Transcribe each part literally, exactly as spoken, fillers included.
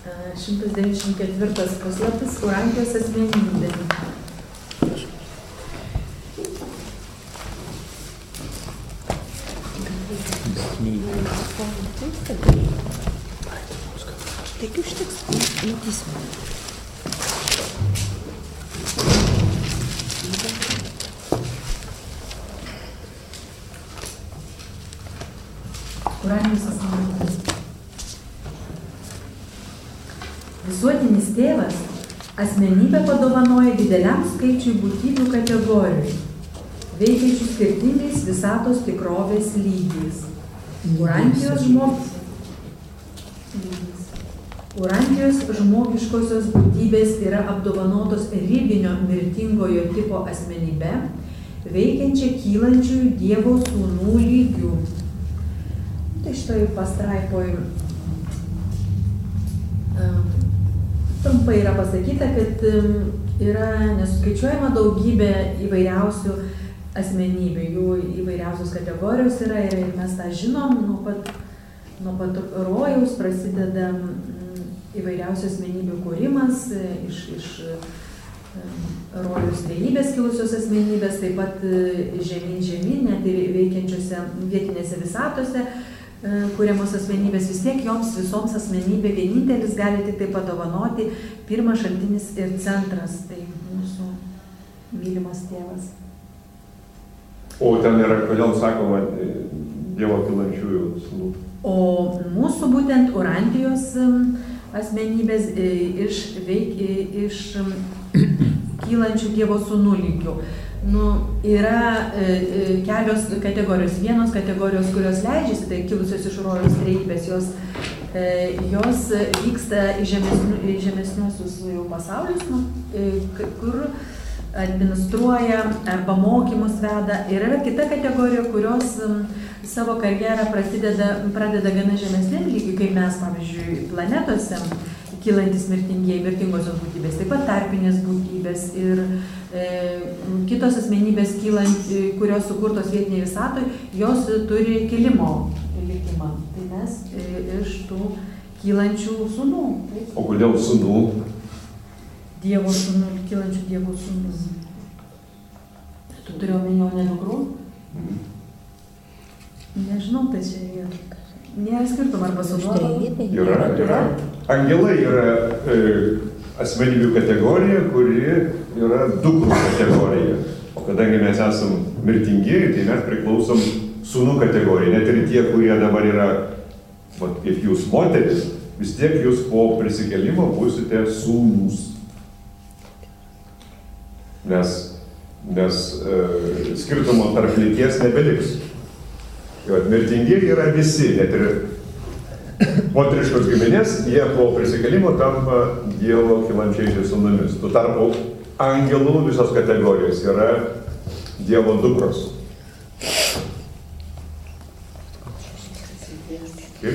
šimtas devyniasdešimt ketvirtas puslapis, Urantijos asmenybė. Tik užtiks, matysime. Urantijos asmenybė. Visuotinis tėvas asmenybę padovanoja dideliam skaičiui būtybių kategorijų, veikiančių skirtingais visatos tikrovės lygiais. Urantijos žmogus. Urantijos žmogiškosios būtybės yra apdovanotos ribinio mirtingojo tipo asmenybe, veikiančia kylančiųjų Dievo sūnų lygių. Tai šitoj pastraipoj trumpai yra pasakyta, kad yra nesuskaičiuojama daugybė įvairiausių asmenybių, jų įvairiausios kategorijos yra ir mes tą žinom, nuo pat, nuo pat rojaus prasideda įvairiausių asmenybių kūrimas, iš, iš rojaus trejybės kilusios asmenybės, taip pat žemyn žemyn, net ir veikiančiose vietinėse visatose, kuriamos asmenybės, vis tiek joms visoms asmenybė vienintelis gali tik tai padovanoti pirmas šaltinis ir centras, tai mūsų mylimas tėvas. O ten yra, kodėl sakoma, Dievo kylančiųjų sūnų? O mūsų būtent Urantijos asmenybės iš, veik, iš kylančių Dievo sūnų lygių. Nu, yra e, kelios kategorijos. Vienos kategorijos, kurios leidžiasi, tai kilusios iš rojaus trejybės, jos, e, jos vyksta į, žemesniu, į žemesniuosius jau pasaulius, nu, e, kur administruoja arba mokymus veda. Ir yra kita kategorija, kurios m, savo karjerą prasideda, pradeda gana žemesniam lygiui, kaip mes, pavyzdžiui, planetose, kylantis mirtingieji, mirtingosios būtybės, taip pat tarpinės būtybės ir e, kitos asmenybės, kylant, kurios sukurtos vietiniai visatoj, jos turi kilimo likimą. Tai mes e, iš tų kylančių sūnų. Taip? O kodėl sūnų? Dievo sūnų, kylančių Dievo sūnų. Tu turi omenyje ne dukrų? Mhm. Nežinau, tai čia yra. Nėra skirtum arba sūnų. Yra, yra. Angelai yra e, asmenybių kategorija, kuri yra dukrų kategorija. O kadangi mes esam mirtingieji, tai mes priklausom sūnų kategorijai. Net ir tie, kurie dabar yra, vat, kaip jūs moteris, vis tiek jūs po prisikėlimo būsite sūnūs. Nes, nes e, skirtumo tarp lyties nebeliks. Jo, mirtingieji yra visi, net ir moteriškos giminės, jie po prisikėlimo tampa Dievo kylančiaisiais sūnumis. Tuo tarpu angelų visos kategorijos yra Dievo dukros. Kaip?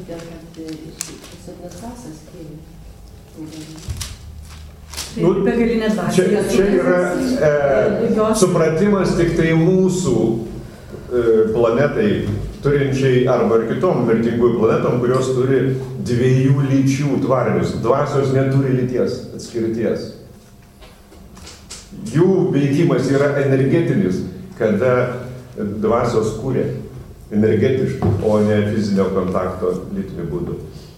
Nu, čia, čia yra e, supratimas tik tai mūsų e, planetai turinčiai arba ir kitom mirtingųjų planetom, kurios turi dviejų lyčių tvarinius. Dvasios neturi lyties atskirties. Jų veikimas yra energetinis, kada dvasios kūrė energetiškai, o ne fizinio kontakto lytiniu būdu.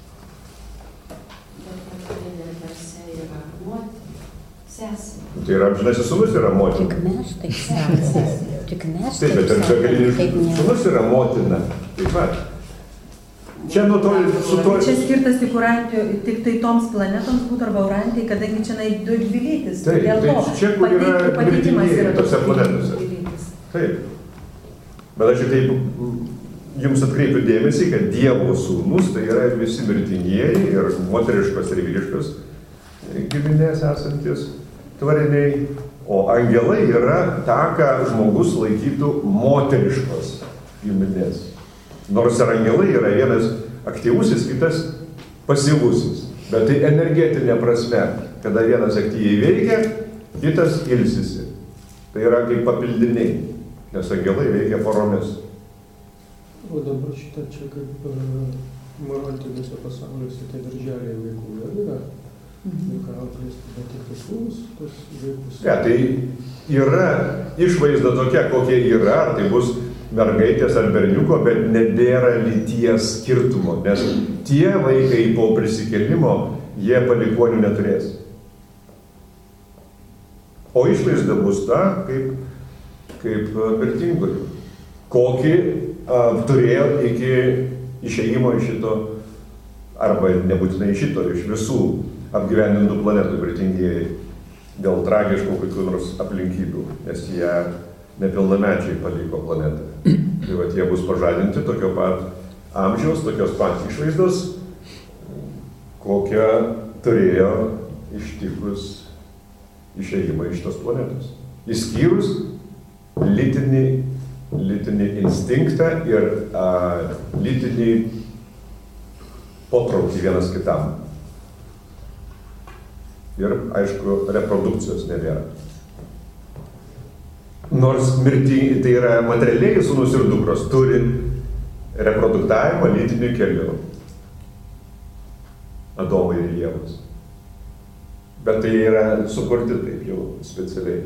Tai yra amžinasis sūnus yra motina. Tik mes taip sakome. Tik mes taip, bet ir begalinis sūnus yra motina. Taip pat. Čia nuo to, su to... Čia skirtas tik Urantijų, tik tai toms planetoms būtų arba Urantijai, kadangi čia du dvi lytis. Taip, tai čia kur yra mirtingieji tose planetose. Taip. Bet aš taip jums atkreipiu dėmesį, kad Dievo sūnus tai yra visi mirtingieji ir moteriškos ir vyriškos giminės esantis tvariniai, o angelai yra tą, ką žmogus laikytų moteriškos giminės. Nors ir angelai yra vienas aktyvusis, kitas pasyvusis. Bet tai energetinė prasme, kada vienas aktyviai veikia, kitas ilsisi. Tai yra kaip papildiniai, nes angelai veikia poromis. O dabar šitą čia kaip uh, moraltinėse pasauliuose tie darželiai vaikų, ja? dukra auklės, bet tik tai sūnus, tos vaikus. Ja, tai yra išvaizda tokia, kokia yra, ar tai bus mergaitės ar berniuko, bet nebėra lyties skirtumo, nes tie vaikai po prisikėlimo, jie palikuonių neturės. O išvaizda bus ta, kaip, kaip mirtingųjų, kokį a, turėjo iki išėjimo iš šito, arba nebūtinai iš šito, iš visų apgyvendintų planetų mirtingieji dėl tragiškų kokių nors aplinkybių, nes jie nepilnamečiai paliko planetą. Tai vat jie bus pažadinti tokio pat amžiaus, tokios pat išvaizdos, kokią turėjo ištikus išėjimą iš tos planetos. Įskyrus lytinį, lytinį instinktą ir a, lytinį potraukį vienas kitam. Ir, aišku, reprodukcijos nebėra. Nors mirti, tai yra materialiai sūnus ir dukros, turi reproduktavimą lytiniu keliu. Adomai ir Ievos. Bet tai yra sukurti taip jau specialiai.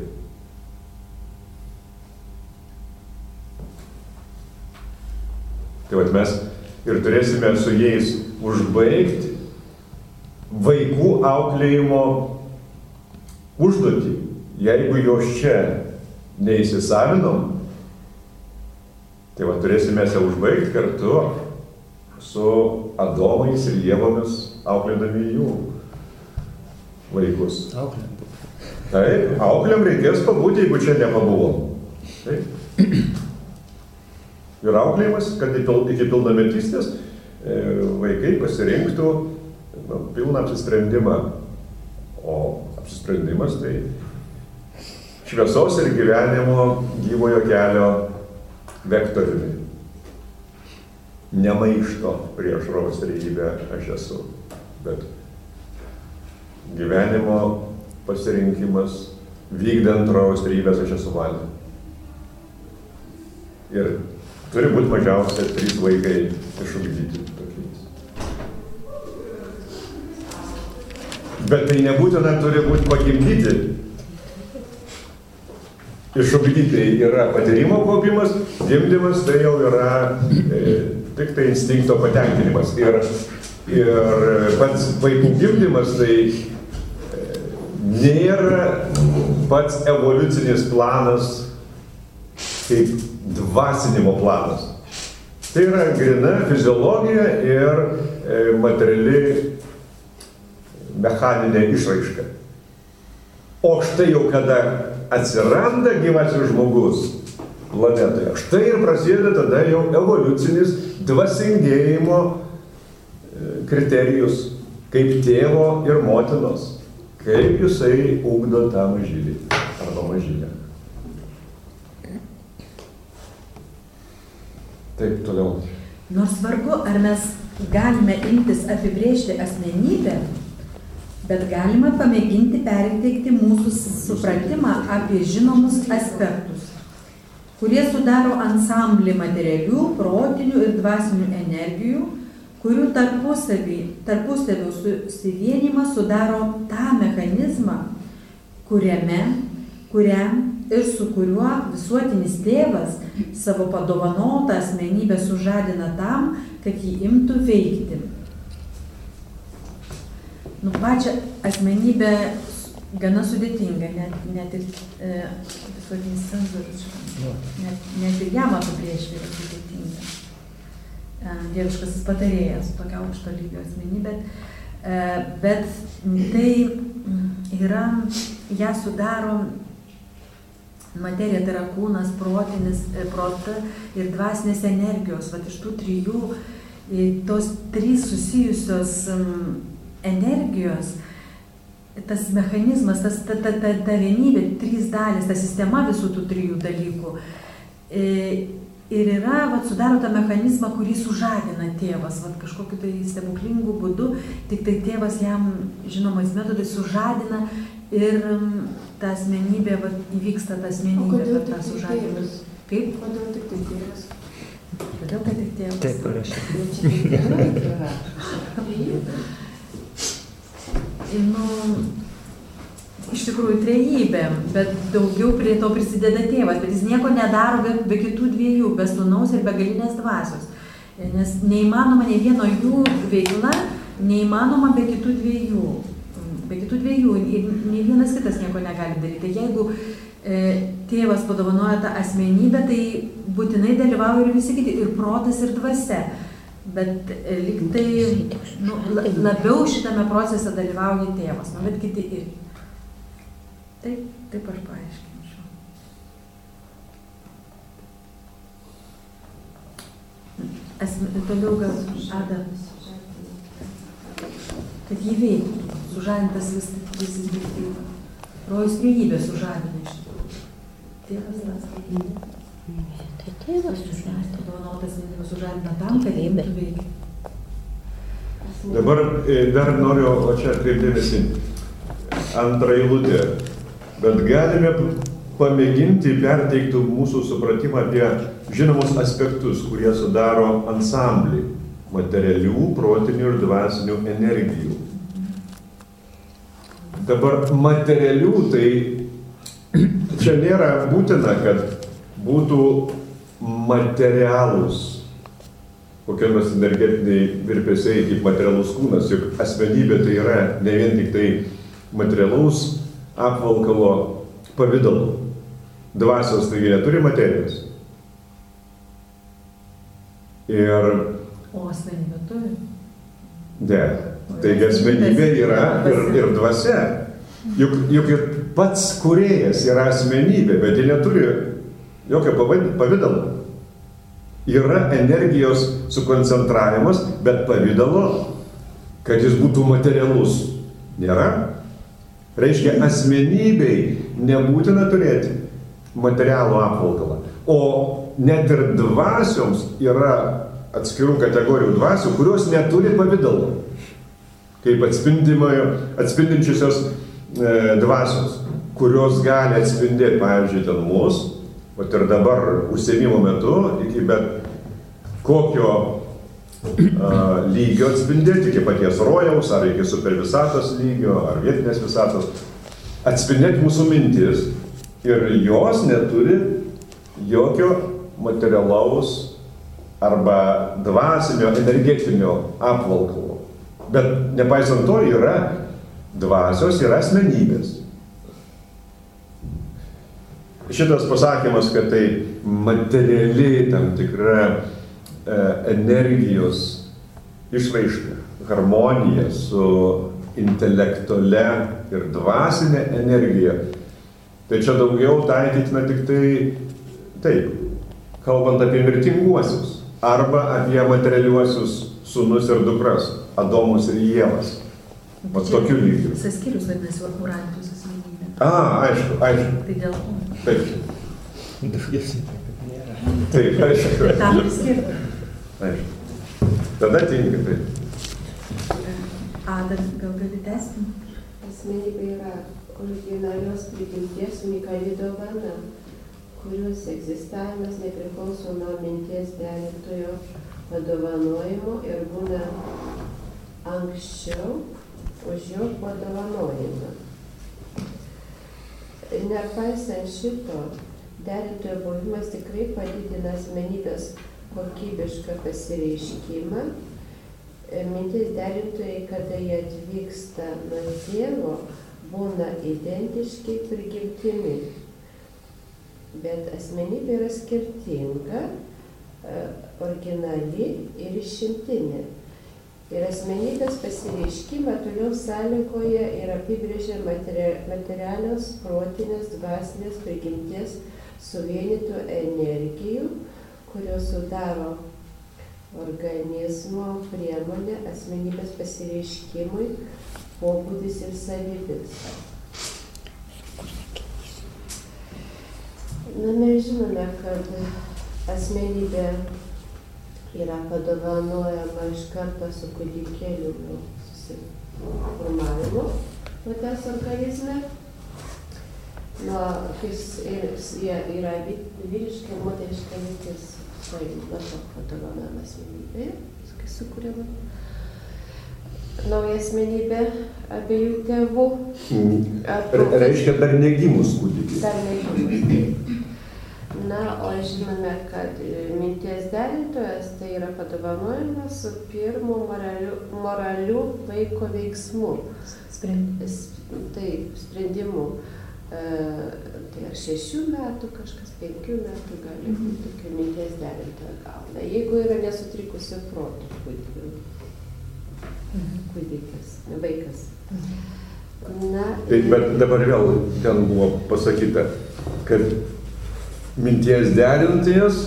Tai vat mes ir turėsime su jais užbaigti vaikų auklėjimo užduotį. Jeigu jos čia neįsisavinom, tai va turėsime ją užbaigti kartu su Adomais ir Ievomis auklėdami jų vaikus. Auklėm. Taip, auklėm reikės pabūti, jeigu čia nepabuvom. Taip. Ir auklėjimas, kad iki pilnametystės vaikai pasirinktų nu, pilną apsisprendimą. O apsisprendimas tai šviesos ir gyvenimo gyvojo kelio vektoriumi. Ne maišto prieš rojaus trejybę aš esu, bet gyvenimo pasirinkimas vykdant rojaus trejybės aš esu valia. Ir turi būti mažiausiai trys vaikai išugdyti tokiais. Bet tai nebūtina turi būti pagimdyti. Išugdyti yra patyrimo kaupimas, gimdymas tai jau yra e, tik tai instinkto patenkinimas. Ir, ir pats vaikų gimdymas tai e, nėra pats evoliucinis planas kaip dvasinimo planas. Tai yra grina fiziologija ir e, materiali mechaninė išraiška. O štai jau kada atsiranda gyvasis žmogus planetoje, štai ir prasideda tada jau evoliucinis dvasingėjimo kriterijus, kaip tėvo ir motinos, kaip jisai ugdo tą mažylį arba mažylę. Taip, toliau. Nors vargu, ar mes galime imtis apibrėžti asmenybę, bet galima pamėginti perteikti mūsų supratimą apie žinomus aspektus, kurie sudaro ansamblį materialių, protinių ir dvasinių energijų, kurių tarpusavio susivienimą sudaro tą mechanizmą, kuriame, kuriam ir su kuriuo visuotinis tėvas savo padovanotą asmenybę sužadina tam, kad jį imtų veikti. Nu, pačią asmenybę gana sudėtinga, net, net ir e, visuotinis cenzorius, net, net ir jam apibrėžti yra sudėtinga. E, dieviškasis patarėjas, tokia aukšto lygio asmenybė, e, bet tai yra, ją sudaro materija, tai yra kūnas, protinis, prota ir dvasinės energijos. Vat iš tų trijų, tos trys susijusios energijos, tas mechanizmas, tas, ta, ta, ta, ta vienybė, trys dalis, ta sistema visų tų trijų dalykų. E, ir yra, vat, sudaro tą mechanizmą, kurį sužadina tėvas, vat, kažkokiu tai stebuklingų būdu, tik tai tėvas jam žinomais metodais sužadina ir ta asmenybė, vat, įvyksta ta asmenybė per tą sužadinimą. Kaip? Kodėl tik tai tėvas? Kodėl kad tik tėvas? Taip, parašyti. nu, iš tikrųjų trejybė, bet daugiau prie to prisideda tėvas, bet jis nieko nedaro be, be kitų dviejų, be sūnaus ir begalinės dvasios. Nes neįmanoma nei vieno jų veikla, neįmanoma be kitų dviejų. Be kitų dviejų ir nei vienas kitas nieko negali daryti. Jeigu e, tėvas padovanoja tą asmenybę, tai būtinai dalyvauja ir visi kiti, ir protas, ir dvasia. Bet e, lyg tai nu, labiau šitame procese dalyvauja tėvas, nu, bet kiti irgi. Taip, taip aš paaiškinčiau. Asme, toliau gal Adamas. Kad jį veikia, sužadintas vis vis tėvą. Rojus trejybė sužadina iš tikrųjų. Tėvas tas. Tai tėvas sužadina. Padovanotas sužadina tam, kad jį veikia. Dabar dar noriu, o čia atkreipdėmėsi, antrą eilutę. Bet galime pamėginti perteikti mūsų supratimą apie žinomus aspektus, kurie sudaro ansamblį materialių, protinių ir dvasinių energijų. Dabar materialių, tai čia nėra būtina, kad būtų materialūs kokie nors energetiniai virpesiai kaip materialus kūnas, juk asmenybė tai yra ne vien tik tai materialaus apvalkalo pavidalo. Dvasios taigi neturi materijos. Ir O asmenybė turi? Ne. Taigi asmenybė yra ir, ir dvasia. Juk, juk ir pats kūrėjas yra asmenybė, bet ji neturi jokio pavidalo. Yra energijos sukoncentravimas, bet pavidalo, kad jis būtų materialus, nėra. Reiškia, asmenybei nebūtina turėti materialų apvalkalą. O net ir dvasioms yra atskirų kategorijų dvasių, kurios neturi pavidalo, kaip atspindinčiusios e, dvasios, kurios gali atspindėti, pavyzdžiui, ten mus, o ir dabar užsiėmimo metu, iki bet kokio a, lygio atspindėti, iki paties rojaus, ar iki supervisatos lygio, ar vietinės visatos, atspindėti mūsų mintis ir jos neturi jokio materialaus arba dvasinio, energetinio apvalkalo. Bet nepaisant to yra dvasios, yra asmenybės. Šitas pasakymas, kad tai materiali tam tikra e, energijos išraiška, harmonija su intelektuale ir dvasinė energija, tai čia daugiau taikytina tik tai taip, kalbant apie mirtinguosius arba apie materialiuosius sūnus ir dukras, Adomus ir Ievas. O tokiu lygiu. Saskirius vadinasi Urantijos asmenybė. A, aišku, aišku. Tai dėl to. Taip. Taip, aišku. Tam priskirti. Aišku. Tada tinka, taip. Ada, gal gali tęsti? Asmenybė yra originalios prigimties unikali dovana, kurios egzistavimas nepriklauso nuo minties derintojo padovanojimo ir būna anksčiau už jo padovanojimą. Nepaisant šito, derintojo buvimas tikrai padidina asmenybės kokybišką pasireiškimą. Mintis derintojai, kada jie atvyksta nuo tėvo, būna identiški prigimtimi. Bet asmenybė yra skirtinga, originali ir išimtinė. Ir asmenybės pasireiškimą toliau sąlygoja ir apibrėžia materialios, protinės, dvasinės prigimties suvienytų energijų, kurios sudaro organizmo priemonę asmenybės pasireiškimui, pobūdis ir savybės. Na, mes žinome, kad asmenybė yra padovanojama iš karto su kūdikėliu susiformavimu moters organizme. Nuo, kai yra vyriška ir moteriška lytis, tai nuo to padovanojama asmenybė, kai sukuriama. nauja asmenybė abiejų tėvų. Mm. Reiškia dar negimus kūdikis. Dar negimus. Na, o žinome, kad minties derintojas tai yra padovanojimas su pirmu moraliu, moraliu vaiko veiksmu. Sprendimu. Taip, sprendimu. E, tai ar šešių metų, kažkas penkių metų gali būti tokia minties derintoja gauna. Jeigu yra nesutrikusio proto kūdikis, vaikas. Na, tai, bet dabar vėl ten buvo pasakyta, kad minties derintojas,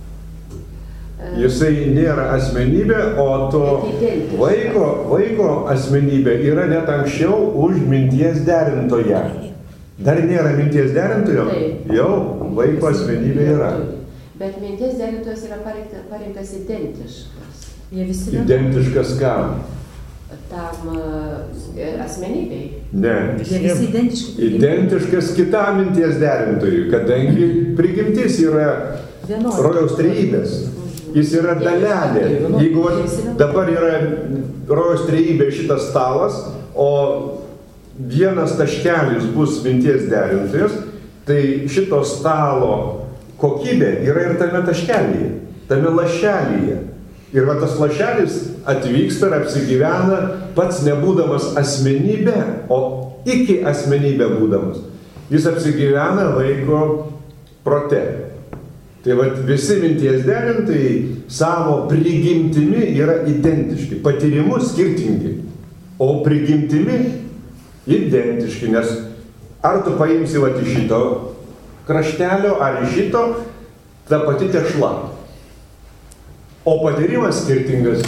jisai nėra asmenybė, o to vaiko, vaiko asmenybė yra net anksčiau už minties derintoją. Dar nėra minties derintojo, jau vaiko asmenybė yra. Bet minties derintojas yra parinktas identiškas. Identiškas kam? Tam asmenybei. Ne. Jie visi identiški. Identiškas kitam minties derintojui, kadangi prigimtis yra rojaus trejybės. Jis yra dalelė. Jeigu dabar yra rojaus trejybė šitas stalas, o vienas taškelis bus minties derintojas, tai šito stalo kokybė yra ir tame taškelyje, tame lašelyje. Ir va tas lašelis atvyksta ir apsigyvena pats nebūdamas asmenybė, o iki asmenybė būdamas. Jis apsigyvena vaiko prote. Tai va visi minties derintojai savo prigimtimi yra identiški, patyrimu skirtingi, o prigimtimi identiški, nes ar tu paimsi va iš šito kraštelio, ar iš šito, ta pati tešla. O patyrimas skirtingas.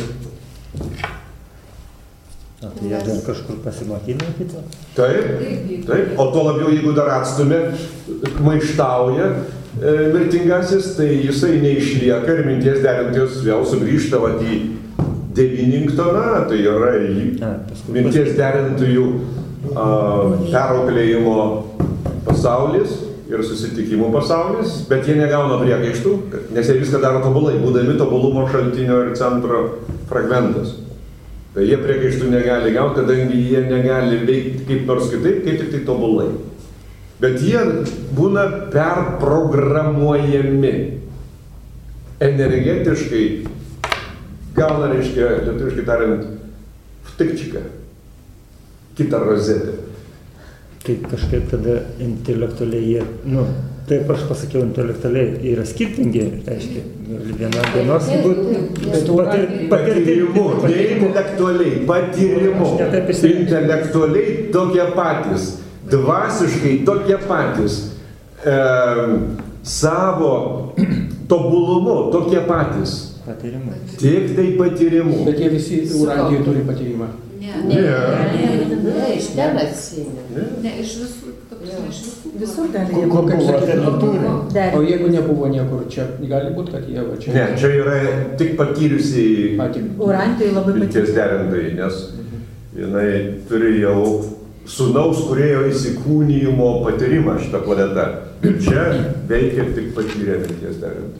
A, tai jie dar kažkur pasimokina kitą? Taip, taip. O to labiau, jeigu dar atstumė, maištauja e, mirtingasis, tai jisai neišlieka ir minties derintojas vėl sugrįžta vat į Devyningtoną, tai yra į A, minties derintojų perauklėjimo pasaulis ir susitikimų pasaulis, bet jie negauna priekaištų, nes jie viską daro tobulai, būdami tobulumo šaltinio ir centro fragmentas. Tai jie priekaištų negali gauti, kadangi jie negali veikti kaip nors kitaip, kaip tik tai tobulai. Bet jie būna perprogramuojami energetiškai, gauna, reiškia, lietuviškai tariant, vtikčiką, kitą rozetę. Kaip kažkaip tada intelektualiai jie, nu, taip aš pasakiau, intelektualiai yra skirtingi, reiškia, viena dienos būtų patyrimu, ne intelektualiai, patyrimu, intelektualiai tokie patys, dvasiškai tokie patys, e, savo tobulumu tokie patys. Patyrimu. Tik tai patyrimu. Bet jie visi Urantijoj turi patyrimą. Ne, ne, ne, ne, iš ten atsinė. Ne, iš visų, iš visų. Visur gali jie Kaip sakyti, buvo. o jeigu nebuvo niekur, čia gali būti, kad jie va čia... Ne, čia yra tik patyrusiai Urantijoj labai minties derintojai, nes jinai turi jau sūnaus kūrėjo įsikūnijimo patyrimą šitą planetą. Ir čia veikia tik patyrę minties derintojai.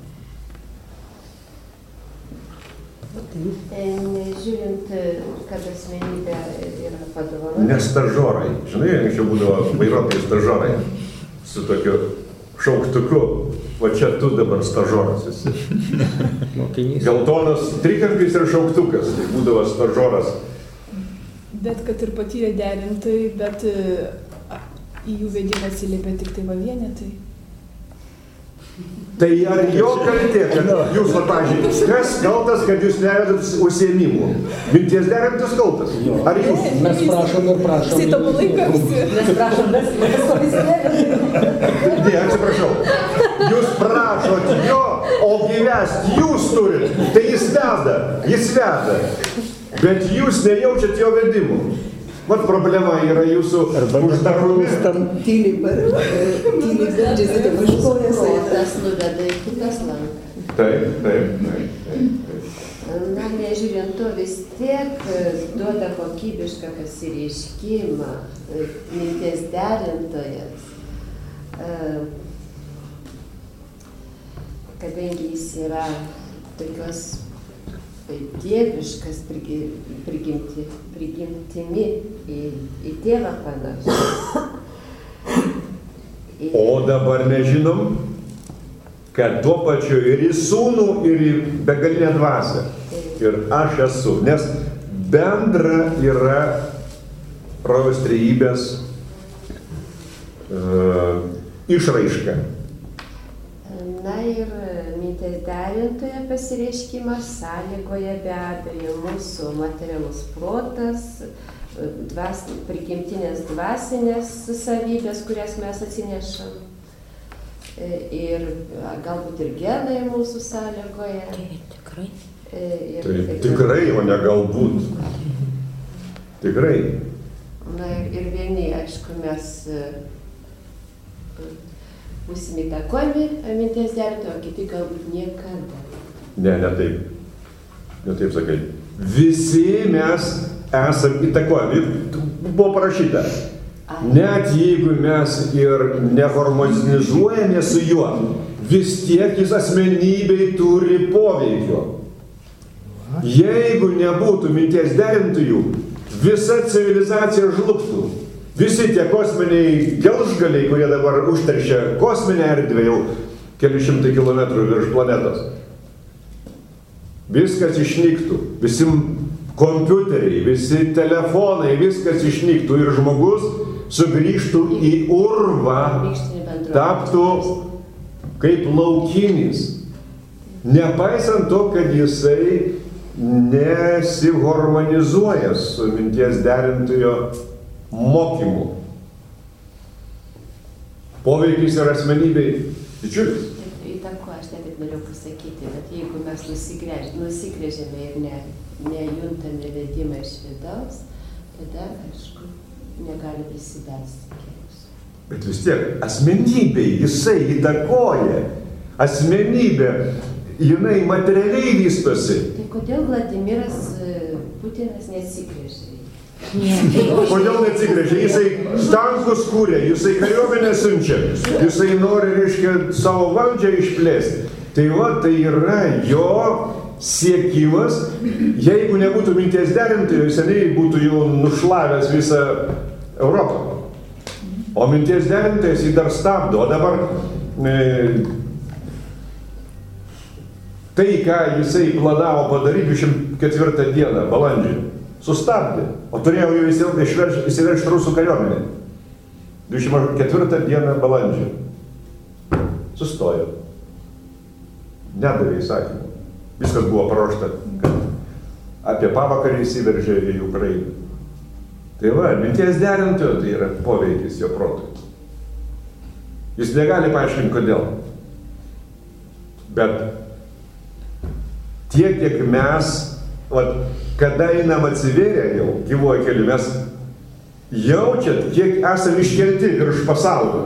Nežiūrint, kad asmenybė yra padovanota. Ne stažorai. Žinai, anksčiau būdavo vairuotojai stažorai su tokiu šauktuku. Va čia tu dabar stažoras esi. Geltonas trikampis ir šauktukas. Tai būdavo stažoras. Bet kad ir patyrė derintojai, bet į jų vedimą atsiliepia tik tai va vienetai. Tai ar jo kaltė, kad jūs, va, pažiūrėjau, kas kaltas, kad jūs nevedat užsiėmimų? Minties derintis kaltas? Ar jūs? Mes prašom ir prašom. Jisai tobulai kapsi. Mes prašom, mes Ne, atsiprašau. Jūs prašot jo, o gyvest jūs turit. Tai jis veda, jis veda. Bet jūs nejaučiat jo vedimų. Vat problema yra jūsų uždarume. Tyliai beldžiasi, tai užkojas. Protas nuveda į kitas lankas. Taip, taip, taip, taip. Na, nežiūrint to, vis tiek duoda kokybišką pasireiškimą minties derintojas, kadangi jis yra tokios dieviškas prigi, prigimti, prigimtimi į, į tėvą panašus. O dabar nežinom, kad tuo pačiu ir į sūnų, ir į begalinę dvasią. Ir aš esu, nes bendra yra rojaus trejybės uh, išraiška. Na ir minties derintojo pasireiškimas sąlygoja be abejo mūsų materialus protas, dvas, prigimtinės dvasinės savybės, kurias mes atsinešam. Ir galbūt ir genai mūsų sąlygoja. Tikrai. Ir, tai ir, tikrai, o ne galbūt. Tikrai. Na ir, ir vieni, aišku, mes būsim įtakojami minties derintojo, o kiti galbūt niekada. Ne, ne taip. Ne taip sakai. Visi mes esam įtakojami. Buvo parašyta. Net jeigu mes ir neharmonizuojame su juo, vis tiek jis asmenybei turi poveikio. Jeigu nebūtų minties derintojų, visa civilizacija žlugtų. Visi tie kosminiai gelžgaliai, kurie dabar užteršia kosminę erdvę jau keli šimtai kilometrų virš planetos. Viskas išnyktų. Visi kompiuteriai, visi telefonai, viskas išnyktų ir žmogus sugrįžtų į urvą, taptų kaip laukinis. Nepaisant to, kad jisai nesiharmonizuoja su minties derintojo mokymu. Poveikis ir asmenybei didžiulis. Įtako, aš net taip norėjau pasakyti, bet jeigu mes nusigrėžėme ir ne, nejuntame vedimą iš vidaus, tada, aišku, negali prisibelsti kelius. Bet vis tiek, asmenybei jisai įtakoja. Asmenybė, jinai materialiai vystosi. Tai kodėl Vladimiras Putinas neatsigrėžė? Kodėl neatsigrėžė? Jisai tankus kūrė, jisai kariuomenę siunčia, jisai nori, reiškia, savo valdžią išplėsti. Tai va, tai yra jo siekimas. Jeigu nebūtų minties derintojo, seniai būtų jau nušlavęs visą Europą. O minties derintojas jį dar stabdo. O dabar e, tai, ką jisai planavo padaryti dvidešimt ketvirtą dieną, balandžio, sustabdė. O turėjau jau įsiveršti rusų kariuomenę. dvidešimt ketvirtą dieną balandžio. Sustojo. Nedavė įsakymą. Viskas buvo paruošta, kad apie pavakarį įsiveržė į Ukrainą. Tai va, minties derintojo tai yra poveikis jo protui. Jis negali paaiškinti, kodėl. Bet tiek, kiek mes, vat, kada einam atsivėrę jau, gyvuoja keli, mes jaučiat, kiek esam iškelti virš pasaulio,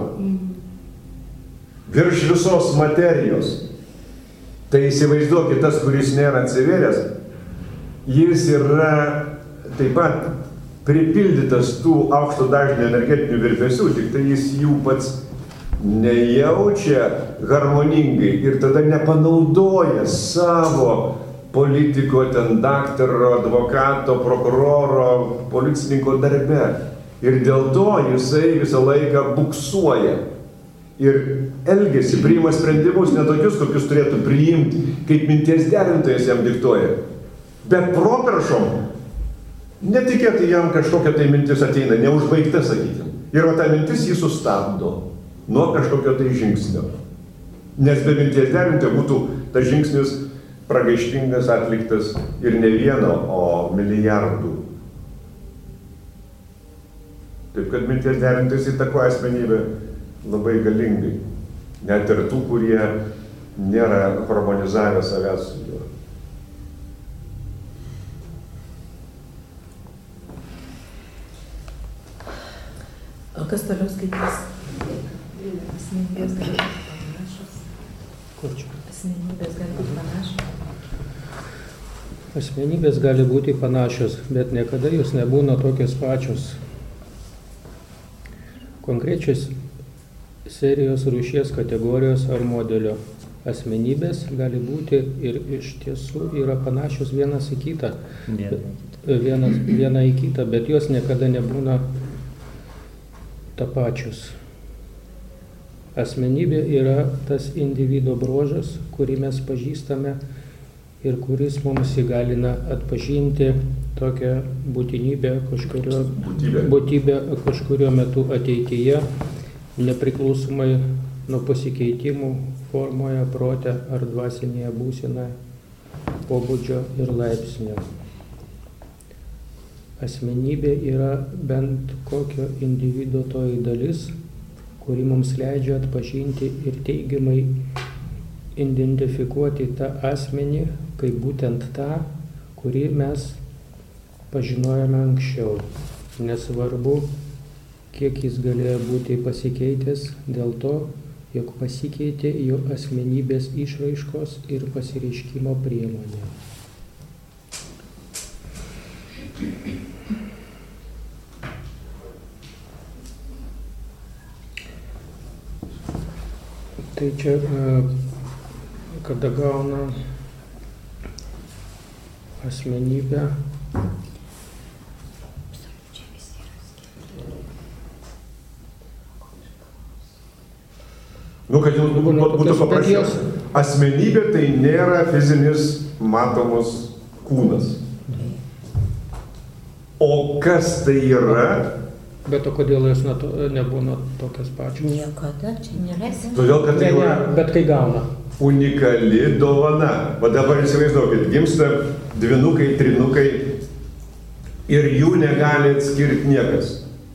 virš visos materijos. Tai įsivaizduokit, tas, kuris nėra atsivėręs, jis yra taip pat pripildytas tų aukšto dažnio energetinių virpesių, tik tai jis jų pats nejaučia harmoningai ir tada nepanaudoja savo politiko, ten daktaro, advokato, prokuroro, policininko darbe. Ir dėl to jisai visą laiką buksuoja. Ir elgiasi, priima sprendimus ne tokius, kokius turėtų priimti, kaip minties derintojas jam diktuoja. Bet properšom, netikėtai jam kažkokia tai mintis ateina, neužbaigta, sakykim. Ir va ta mintis jį sustabdo nuo kažkokio tai žingsnio. Nes be minties derintojo būtų tas žingsnis pragaištingas atliktas ir ne vieno, o milijardų. Taip kad minties derintojas įtakoja asmenybę labai galingai. Net ir tų, kurie nėra harmonizavę savęs su juo. O kas toliau skaitys? Asmenybės gali būti panašus. Kur čia? Asmenybės gali būti panašus. Asmenybės gali būti panašios, bet niekada jos nebūna tokios pačios. Konkrečios serijos, rūšies, kategorijos ar modelio. asmenybės gali būti ir iš tiesų yra panašios vienas į kitą. Viena. Vienas, viena į kitą, bet jos niekada nebūna tapačios. Asmenybė yra tas individo bruožas, kurį mes pažįstame ir kuris mums įgalina atpažinti tokią būtinybę kažkurio, būtybę kažkurio metu ateityje, nepriklausomai nuo pasikeitimų formoje, prote ar dvasinėje būsenoje, pobūdžio ir laipsnio. Asmenybė yra bent kokio individo toji dalis, kuri mums leidžia atpažinti ir teigiamai identifikuoti tą asmenį kaip būtent tą, kurį mes pažinojame anksčiau. Nesvarbu, kiek jis galėjo būti pasikeitęs, dėl to, jog pasikeitė jo asmenybės išraiškos ir pasireiškimo priemonė. Tai čia, kada gauna asmenybę, nu, kad jau būtų paprasčiau. Asmenybė tai nėra fizinis matomas kūnas. O kas tai yra? Bet o kodėl jos to, nebūna tokias pačios? Niekada čia nerasi. Todėl, kad tai Ne, yra ne, bet kai gauna. unikali dovana. O dabar įsivaizduokit, gimsta dvynukai, trinukai ir jų negali atskirti niekas.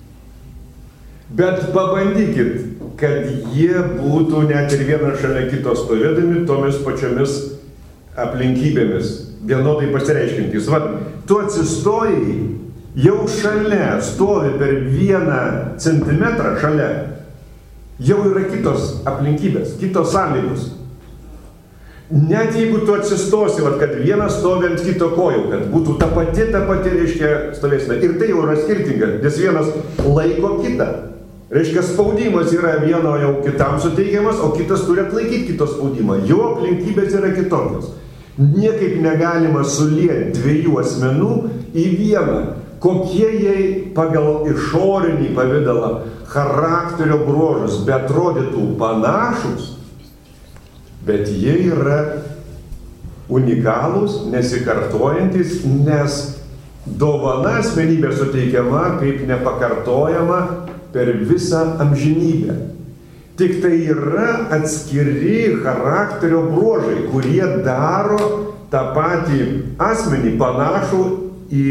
Bet pabandykit, kad jie būtų net ir vienas šalia kito stovėdami tomis pačiomis aplinkybėmis, vienodai pasireiškintys. Va, tu atsistojai, jau šalia stovi per vieną centimetrą šalia, jau yra kitos aplinkybės, kitos sąlygos. Net jeigu tu atsistosi, va, kad vienas stovi ant kito kojų, kad būtų ta pati, ta pati, reiškia, stovėsina. Ir tai jau yra skirtinga, nes vienas laiko kitą. Reiškia, spaudimas yra vieno jau kitam suteikiamas, o kitas turi atlaikyti kito spaudimą. Jo aplinkybės yra kitokios. Niekaip negalima sulieti dviejų asmenų į vieną. Kokie jie pagal išorinį pavidalą, charakterio bruožus, bet atrodytų panašus, bet jie yra unikalūs, nesikartojantis, nes dovana asmenybė suteikiama kaip nepakartojama per visą amžinybę. Tik tai yra atskiri charakterio bruožai, kurie daro tą patį asmenį panašų į,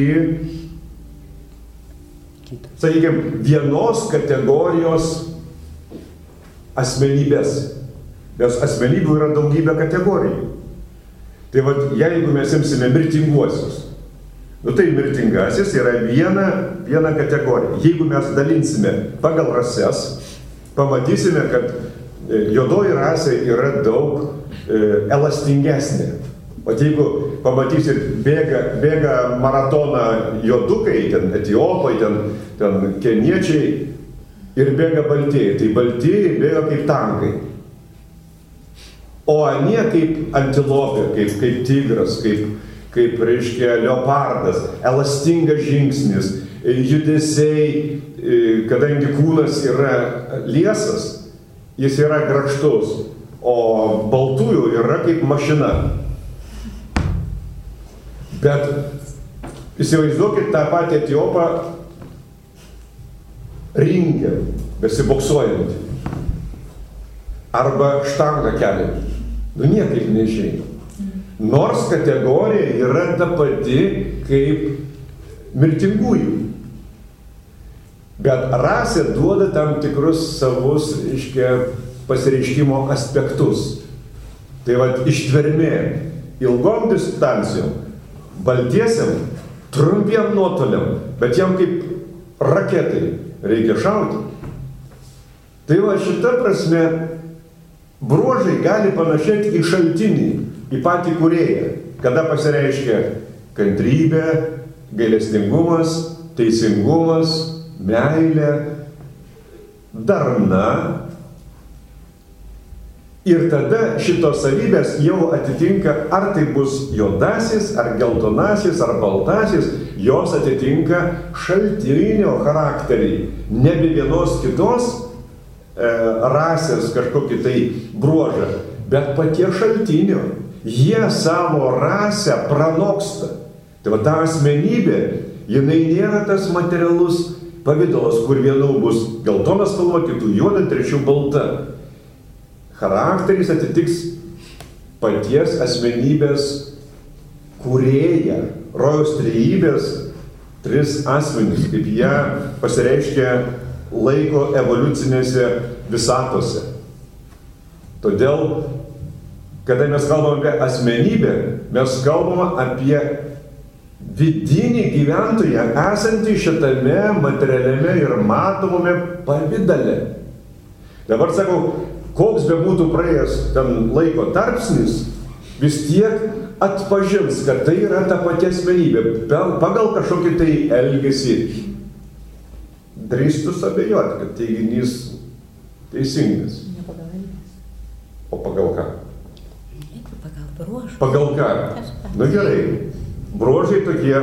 sakykime, vienos kategorijos asmenybės. Nes asmenybių yra daugybė kategorijų. Tai va, jeigu mes imsime mirtinguosius, nu tai mirtingasis yra viena, viena kategorija. Jeigu mes dalinsime pagal rases, pamatysime, kad juodoji rasė yra daug e, elastingesnė. O jeigu pamatysit, bėga, bėga maratoną juodukai, ten etiopai, ten, ten keniečiai ir bėga baltieji, tai baltieji bėga kaip tankai. O anie kaip antilopė, kaip, kaip tigras, kaip, kaip, reiškia, leopardas, elastingas žingsnis, judesiai, kadangi kūnas yra liesas, jis yra grakštus, o baltųjų yra kaip mašina. Bet įsivaizduokit tą patį etiopą ringę, besiboksuojantį, arba štangą keliantį. Nu niekaip neišeina. Nors kategorija yra ta pati kaip mirtingųjų. Bet rasė duoda tam tikrus savus, iškia, pasireiškimo aspektus. Tai va, ištvermė ilgom distancijom, baltiesiam, trumpiem nuotoliam, bet jam kaip raketai reikia šauti. Tai va, šita prasme, bruožai gali panašėti į šaltinį, į patį kūrėją, kada pasireiškia kantrybė, gailestingumas, teisingumas, meilė, darna Ir tada šitos savybės jau atitinka, ar tai bus juodasis, ar geltonasis, ar baltasis, jos atitinka šaltinio charakterį, nebe vienos kitos e, rasės kažkokį tai bruožą, bet patie šaltinio. Jie savo rasę pranoksta. Tai va ta asmenybė, jinai nėra tas materialus pavidalas, kur vienų bus geltonas spalva, kitų juoda, trečių balta. Charakteris atitiks paties asmenybės kūrėją, rojaus trejybės tris asmenys, kaip jie pasireiškia laiko evoliucinėse visatose. Todėl, kada mes kalbame apie asmenybę, mes kalbame apie vidinį gyventoją, esantį šitame materialiame ir matomame pavidale. Dabar sakau, koks be būtų praėjęs ten laiko tarpsnis, vis tiek atpažins, kad tai yra ta pati asmenybė, pagal kažkokį tai elgesį. Drįstus abejoti, kad teiginys teisingas. Ne pagal elgesį. O pagal ką? Pagal bruožus. Pagal ką? Nu gerai, bruožai tokie.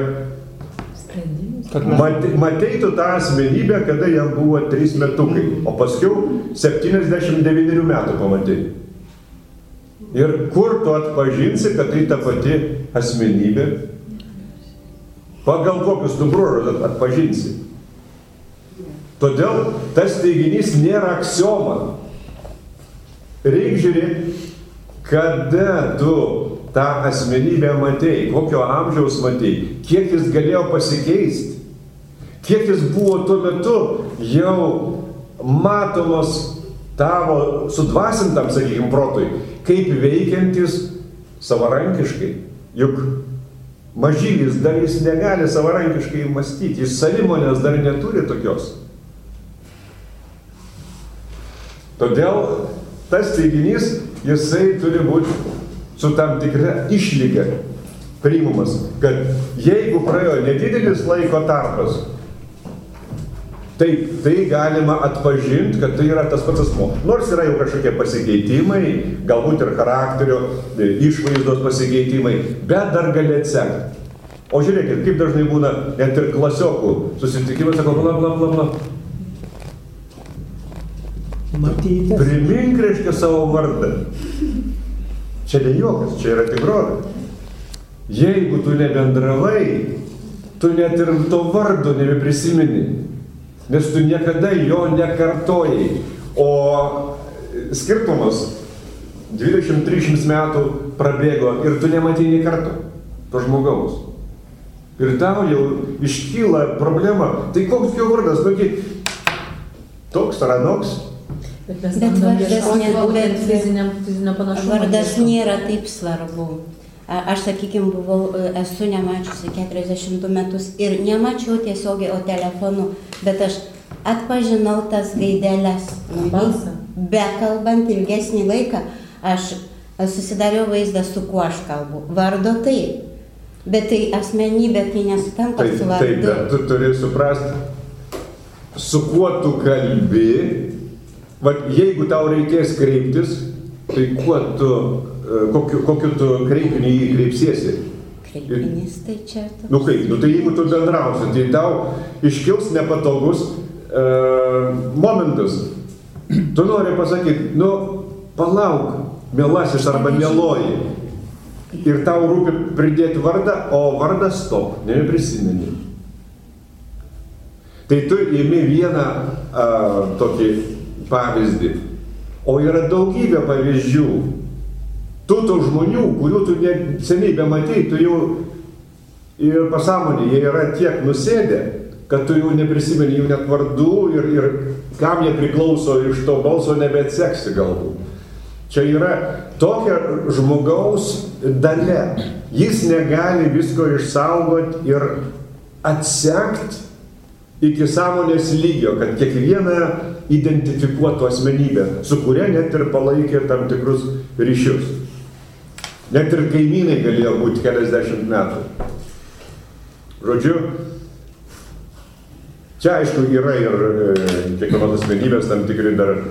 Mate, matei tu tą asmenybę, kada jam buvo trys metukai, o paskiau septyniasdešimt devynerių metų pamatei. Ir kur tu atpažinsi, kad tai ta pati asmenybė? Pagal kokius tu bruožus atpažinsi? Todėl tas teiginys nėra aksioma. Reikia žiūrėti, kada tu tą asmenybę matei, kokio amžiaus matei, kiek jis galėjo pasikeisti, kiek jis buvo tuo metu jau matomas tavo sudvasintam, sakykime, protui, kaip veikiantis savarankiškai. Juk mažylis dar jis negali savarankiškai mąstyti, jis savimonės dar neturi tokios. Todėl tas teiginys, jisai turi būti su tam tikra išlyga priimamas, kad jeigu praėjo nedidelis laiko tarpas, tai, tai galima atpažinti, kad tai yra tas pats asmuo. Nors yra jau kažkokie pasikeitimai, galbūt ir charakterio, išvaizdos pasikeitimai, bet dar gali atsekti. O žiūrėkit, kaip dažnai būna net ir klasiokų susitikimas, sako, bla, bla, bla, bla. Matytas. Primink, reiškia, savo vardą. Čia ne juokas, čia yra tikrovė. Jeigu tu nebendravai, tu net ir to vardo nebeprisimeni, nes tu niekada jo nekartojai. O skirtumas dvidešimt trisdešimt metų prabėgo ir tu nematei nei karto to žmogaus. Ir tau jau iškyla problema. Tai koks jo vardas? Nugi, toks ar anoks? Bet mes Bet bandom vardas ieškoti ne- būtent bet- fiziniam, fizinio panašumo. Vardas nėra taip svarbu. A- Aš, sakykime, buvau, e, esu nemačiusi keturiasdešimt du metus ir nemačiau tiesiogiai, o telefonu, bet aš atpažinau tas gaideles. Nu, Balsą. Bekalbant ilgesnį laiką, aš susidariau vaizdą, su kuo aš kalbu. Vardo taip, bet tai asmenybė, tai nesutampa Taip, su taip, vardu. bet tu turi suprasti, su kuo tu kalbi. Vat jeigu tau reikės kreiptis, tai kuo tu, kokiu, kokiu tu kreipinį jį kreipsiesi? Kreipinys, tai čia toks. Nu kaip, nu tai jeigu tu bendrausi, tai tau iškils nepatogus e, momentas. Tu nori pasakyti, nu palauk, mielasis arba mieloji. Ir tau rūpi pridėti vardą, o vardas stop, neprisimeni. Tai tu imi vieną a, tokį pavyzdį, o yra daugybė pavyzdžių. Tu tų žmonių, kurių tu ne, seniai bematei, tu jau ir pasąmonė, jie yra tiek nusėdę, kad tu jau neprisimeni jų net vardų ir, ir kam jie priklauso iš to balso nebeatseksi galbūt. Čia yra tokia žmogaus dalia. Jis negali visko išsaugoti ir atsekti iki sąmonės lygio, kad kiekvieną identifikuotų asmenybę, su kuria net ir palaikė tam tikrus ryšius. Net ir kaimynai galėjo būti keliasdešimt metų. Žodžiu, čia aišku yra ir kiekvienos asmenybės tam tikri dar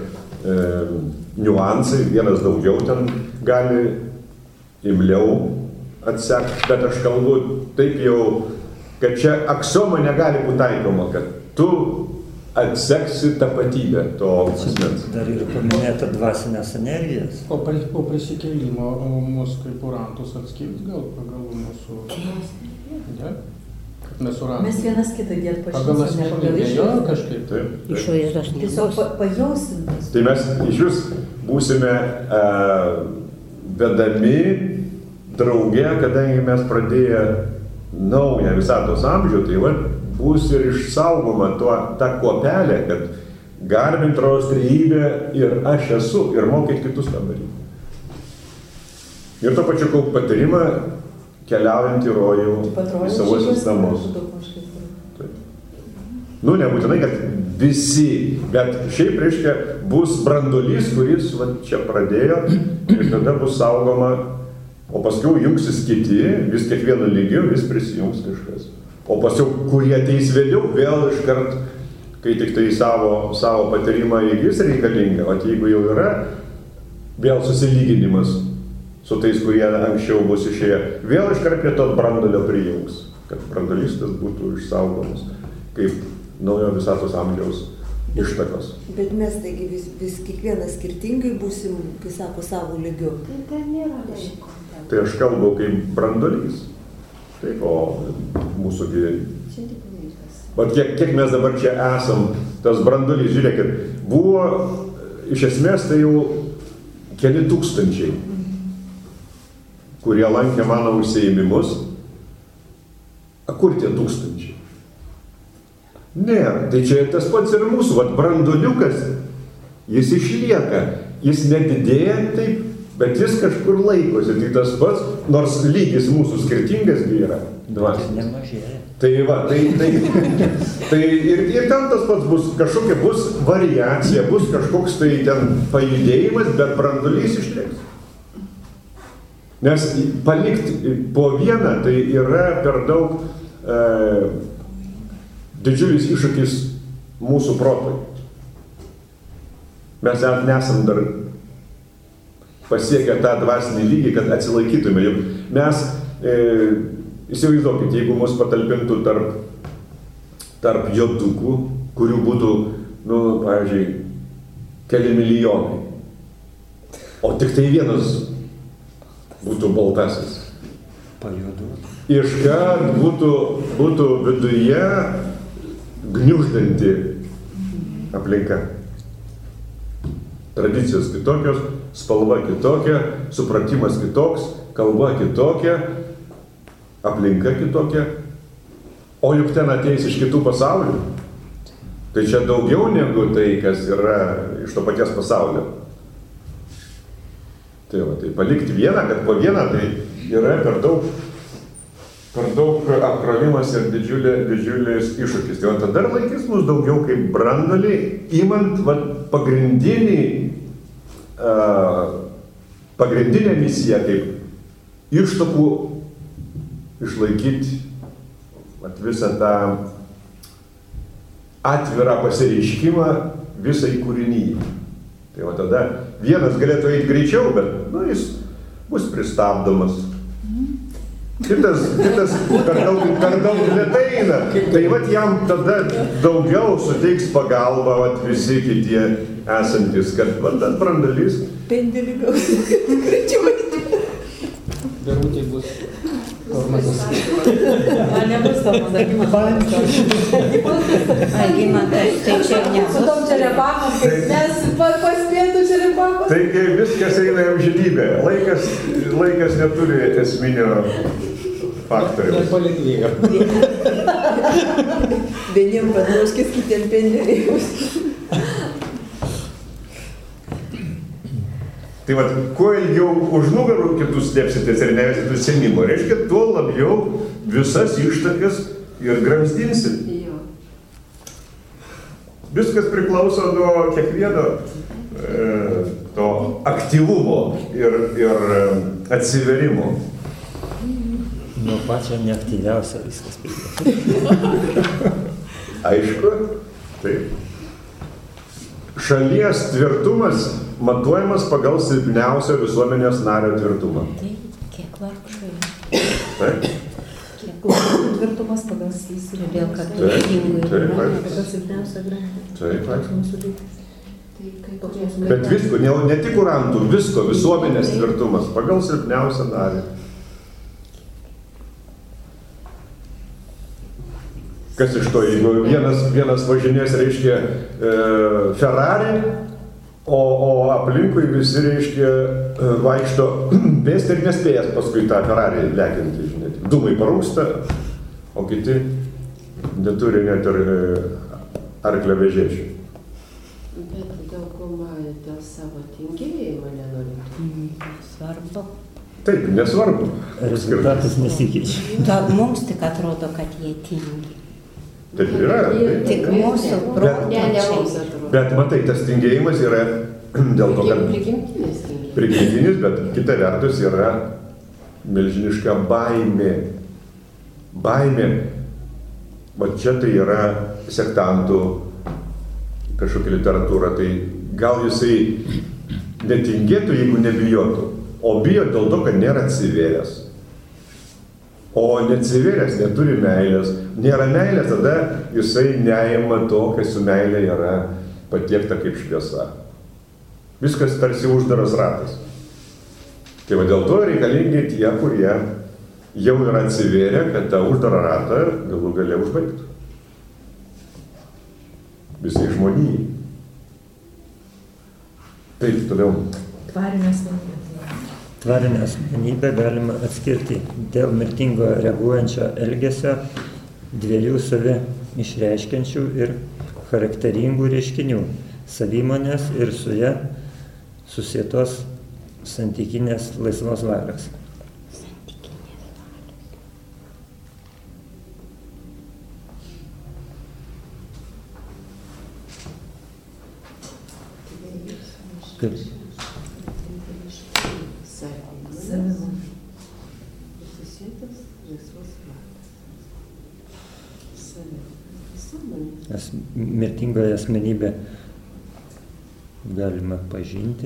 e, niuansai, vienas daugiau ten gali imliau atsekti, bet aš kalbu taip jau, kad čia aksioma negali būti taikoma, kad tu atseksi tapatybę to asmens. Dar ir paminėta dvasinės energijas. O po prisikėlimo mus kaip orantus atskirs gal pagal mūsų... Ne? Mes, mes vienas kitą jį pagal asmenybę kažkaip. Taip, taip. Išvaizdos tiesiog pa, pajausintas. Tai mes iš vis būsime uh, vedami drauge, kadangi mes pradėję naują visatos amžių, tai va, bus ir išsaugoma tuo, ta kuopelė, kad garbint Trojos trejybę ir aš esu, ir mokyt kitus tą daryti. Ir to pačiu kaup patarimą keliaujant į rojų, į savosius namus. Taip. Nu, nebūtinai, kad visi, bet šiaip reiškia, bus branduolys, kuris va, čia pradėjo ir tada bus saugoma, o paskui jungsis kiti, vis kiekvienu lygiu, vis prisijungs kažkas. O paskui, kurie ateis vėliau, vėl iškart, kai tik tai savo, savo patyrimą įgis reikalinga, o jeigu jau yra, vėl susilyginimas su tais, kurie anksčiau bus išėję, vėl iškart prie to branduolio prijungs, kad branduolystas būtų išsaugomas kaip naujo visatos amžiaus ištakos. Bet mes taigi vis, vis kiekvienas skirtingai būsim, kai sako, savo lygiu. Tai ten nėra dalyko. Tai aš kalbu kaip branduolys. Taip, o mūsų gyvenimas. Čia tik laikas. Bet kiek, kiek mes dabar čia esam, tas branduolys, žiūrėkit, buvo iš esmės tai jau keli tūkstančiai, kurie lankė mano užsiėmimus. A kur tie tūkstančiai? Nėra. Tai čia tas pats ir mūsų. Vat branduoliukas, jis išlieka. Jis nedidėja taip, bet jis kažkur laikosi. Tai tas pats, nors lygis mūsų skirtingas yra. Dvasinis. Nemažėja. Tai va, tai, tai, tai ir, ir ten tas pats bus, kažkokia bus variacija, bus kažkoks tai ten pajudėjimas, bet branduolys išliks. Nes palikti po vieną tai yra per daug e, didžiulis iššūkis mūsų protui. Mes nesam dar pasiekę tą dvasinį lygį, kad atsilaikytume. Juk mes, e, įsivaizduokit, jeigu mus patalpintų tarp, tarp jodukų, kurių būtų, nu, pavyzdžiui, keli milijonai, o tik tai vienas būtų baltasis. Pajuoduot. Iškart būtų, būtų viduje gniuždanti aplinka. Tradicijos kitokios, spalva kitokia, supratimas kitoks, kalba kitokia, aplinka kitokia. O juk ten ateis iš kitų pasaulių. Tai čia daugiau negu tai, kas yra iš to paties pasaulio. Tai va, tai palikti vieną, kad po vieną, tai yra per daug, per daug apkrovimas ir didžiulė, didžiulis iššūkis. Tai va, tada laikys mus daugiau kaip branduolį, imant va, pagrindinį, uh, pagrindinę misiją kaip ištakų išlaikyti va, visą tą atvirą pasireiškimą visai kūrinyje. Tai va tada vienas galėtų eiti greičiau, bet nu, jis bus pristabdomas. Kitas, kitas per daug, per daug lėtai eina. Tai va jam tada daugiau suteiks pagalbą va, visi kitie esantis, kad va tas branduolys. Pendelį gaus greičiau eiti. Darutė bus Tormazas. Man nebus Tormazas, Algimantas. Algimantas, tai čia nebus. Su tom čerepachom, kaip mes paspėtų čerepachos. Taigi viskas eina į amžinybę. Laikas, laikas neturi esminio faktoriaus. Palengvėjo. Vieniem padroškis, kitiem pendelėjus. Tai va, kuo ilgiau už nugarų kitus slėpsitės ir nevesit užsiėmimo, reiškia, tuo labiau visas ištakas ir gramzdinsit. Jo. Viskas priklauso nuo kiekvieno e, to aktyvumo ir, ir atsiverimo. Nuo pačio neaktyviausio viskas priklauso. Aišku, taip. šalies tvirtumas matuojamas pagal silpniausio visuomenės nario tvirtumą. Tai kiek vargšų. Taip. Tvirtumas pagal įsivaizduojamą. Todėl, kad Taip, turtingų taip, yra. taip. Pagal silpniausią grandį. Taip, taip. Mūsų lytis. Tai kaip Toks toks mūsų Bet visko, ne, ne tik kurantų, visko, visuomenės tvirtumas pagal silpniausią narį. Kas iš to, jeigu vienas, vienas važinės, reiškia, e, Ferrari, o, o aplinkui visi, reiškia, e, vaikšto pėsti ir nespėjęs paskui tą Ferrari lekinti, žinai. Dūmai parūksta, o kiti neturi net ir e, arklio vežėčių. Bet dauguma dėl savo tingėjimo nenori. Mm, svarbu. Taip, nesvarbu. Rezultatas nesikeičia. Ta, mums tik atrodo, kad jie tingi. Taip ir yra. Taip. Tik mūsų protas. Ne, ne mums atrodo. Bet matai, tas tingėjimas yra dėl to, kad Prigimtinis tingėjimas. prigimtinis, bet kita vertus yra milžiniška baimė. Baimė. Va čia tai yra sektantų kažkokia literatūra, tai gal jisai netingėtų, jeigu nebijotų, o bijo dėl to, kad nėra atsivėręs. O neatsivėręs neturi meilės. Nėra meilės, tada jisai neima to, kas su meilė yra patiekta kaip šviesa. Viskas tarsi uždaras ratas. Tai va dėl to reikalingi tie, kurie jau yra atsivėrę, kad tą uždarą ratą galų gale užbaigtų. Visai žmonijai. Taip, toliau. Tvarinė asmenybė. Tvarinę asmenybę galima atskirti dėl mirtingo reaguojančio elgesio dviejų savi išreiškiančių ir charakteringų reiškinių - savimonės ir su ja susietos santykinės laisvos valios. Kaip? As, mirtingoje asmenybė galima pažinti.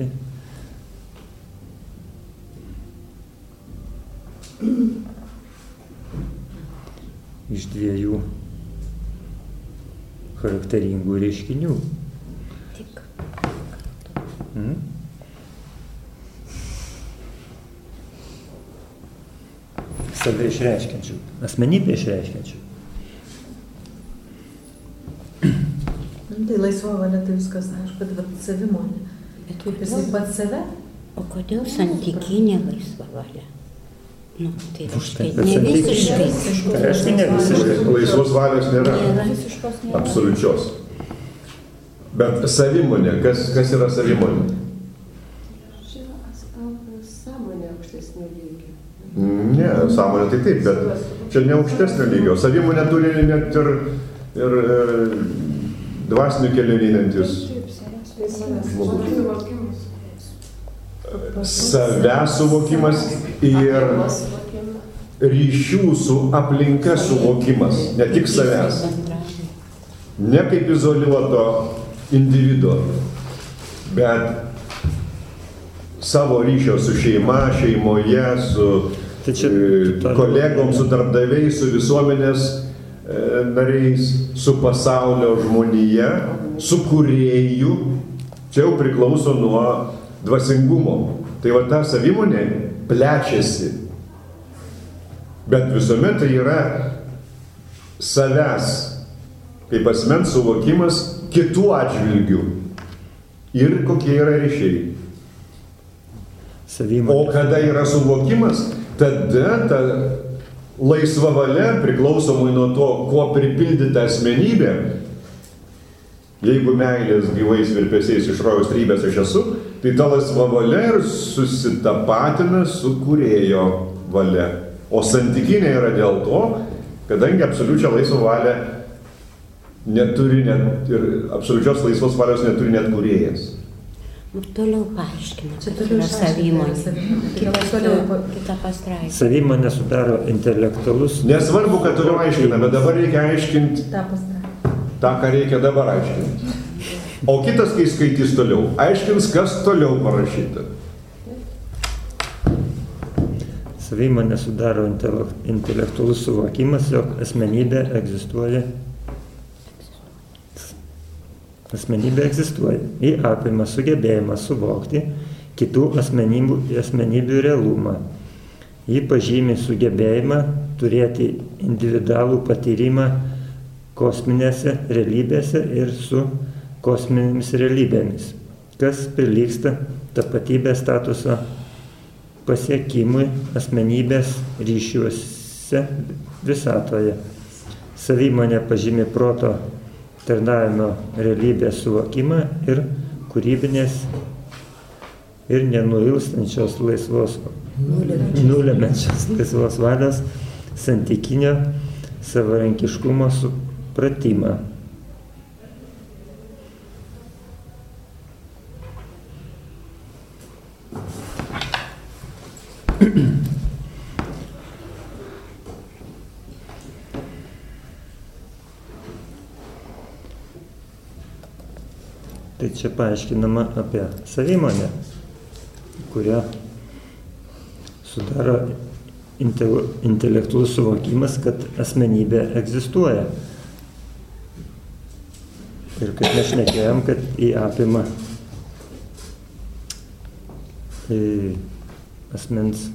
Iš dviejų charakteringų reiškinių. Tik. Hmm? Save išreiškiančių. Asmenybę išreiškiančių. Tai laisva valia, tai viskas aišku, bet savimonė. Bet Kaip jisai pats save? O kodėl santykinė laisva valia? Nu, tai Už tai, reiškia, kad ne santykinė. visiškai. Tai reiškia ne visiškai. Laisvos valios nėra. Nėra. Absoliučios. Bet savimonė, kas, kas yra savimonė? Sąmonė aukštesnio lygio. Ne, sąmonė tai taip, bet čia ne aukštesnio lygio. Savimonė turi net ir, ir e, dvasinių kelių einantis žmogus. Savęs suvokimas ir ryšių su aplinka suvokimas, ne tik savęs. Ne kaip izoliuoto individo, bet savo ryšio su šeima, šeimoje, su Tai čia e, toliau- kolegom, su darbdaviais, su visuomenės e, nariais, su pasaulio žmonija, su kūrėju. Čia jau priklauso nuo dvasingumo. Tai va ta savimonė plečiasi. Bet visuomet tai yra savęs kaip asmens suvokimas kitų atžvilgių. Ir kokie yra ryšiai. Savimonė. O kada yra suvokimas, tada ta laisva valia, priklausomai nuo to, kuo pripildyta asmenybė, jeigu meilės gyvais virpesiais iš rojaus trybės aš esu, tai ta laisva valia ir susitapatina su kūrėjo valia. O santykinė yra dėl to, kadangi absoliučią laisvą valią neturi net, ir absoliučios laisvos valios neturi net kūrėjas. Nu, toliau paaiškina, Čia kas toliau yra savimonė. savimonė. Kitas Toliau pa- kita pastraipa. Savimonė sudaro intelektualus. Nesvarbu, kad toliau aiškina, bet dabar reikia aiškinti tą pastrą. tą, ką reikia dabar aiškinti. O kitas, kai skaitys toliau, aiškins, kas toliau parašyta. Savimonę sudaro intelektualus suvokimas, jog asmenybė egzistuoja. Asmenybė egzistuoja. Ji apima sugebėjimą suvokti kitų asmenybių, asmenybių realumą. Ji pažymi sugebėjimą turėti individualų patyrimą kosminėse realybėse ir su kosminėmis realybėmis, kas prilygsta tapatybės statuso pasiekimui asmenybės ryšiuose visatoje. Savimonė pažymi proto tarnavimo realybės suvokimą ir kūrybinės ir nenuilstančios laisvos, nulemenčios laisvos valios santykinio savarankiškumo supratimą. Tai čia paaiškinama apie savimonę, kurią sudaro intelektualus suvokimas, kad asmenybė egzistuoja. Ir kaip mes šnekėjom, kad jį apima asmens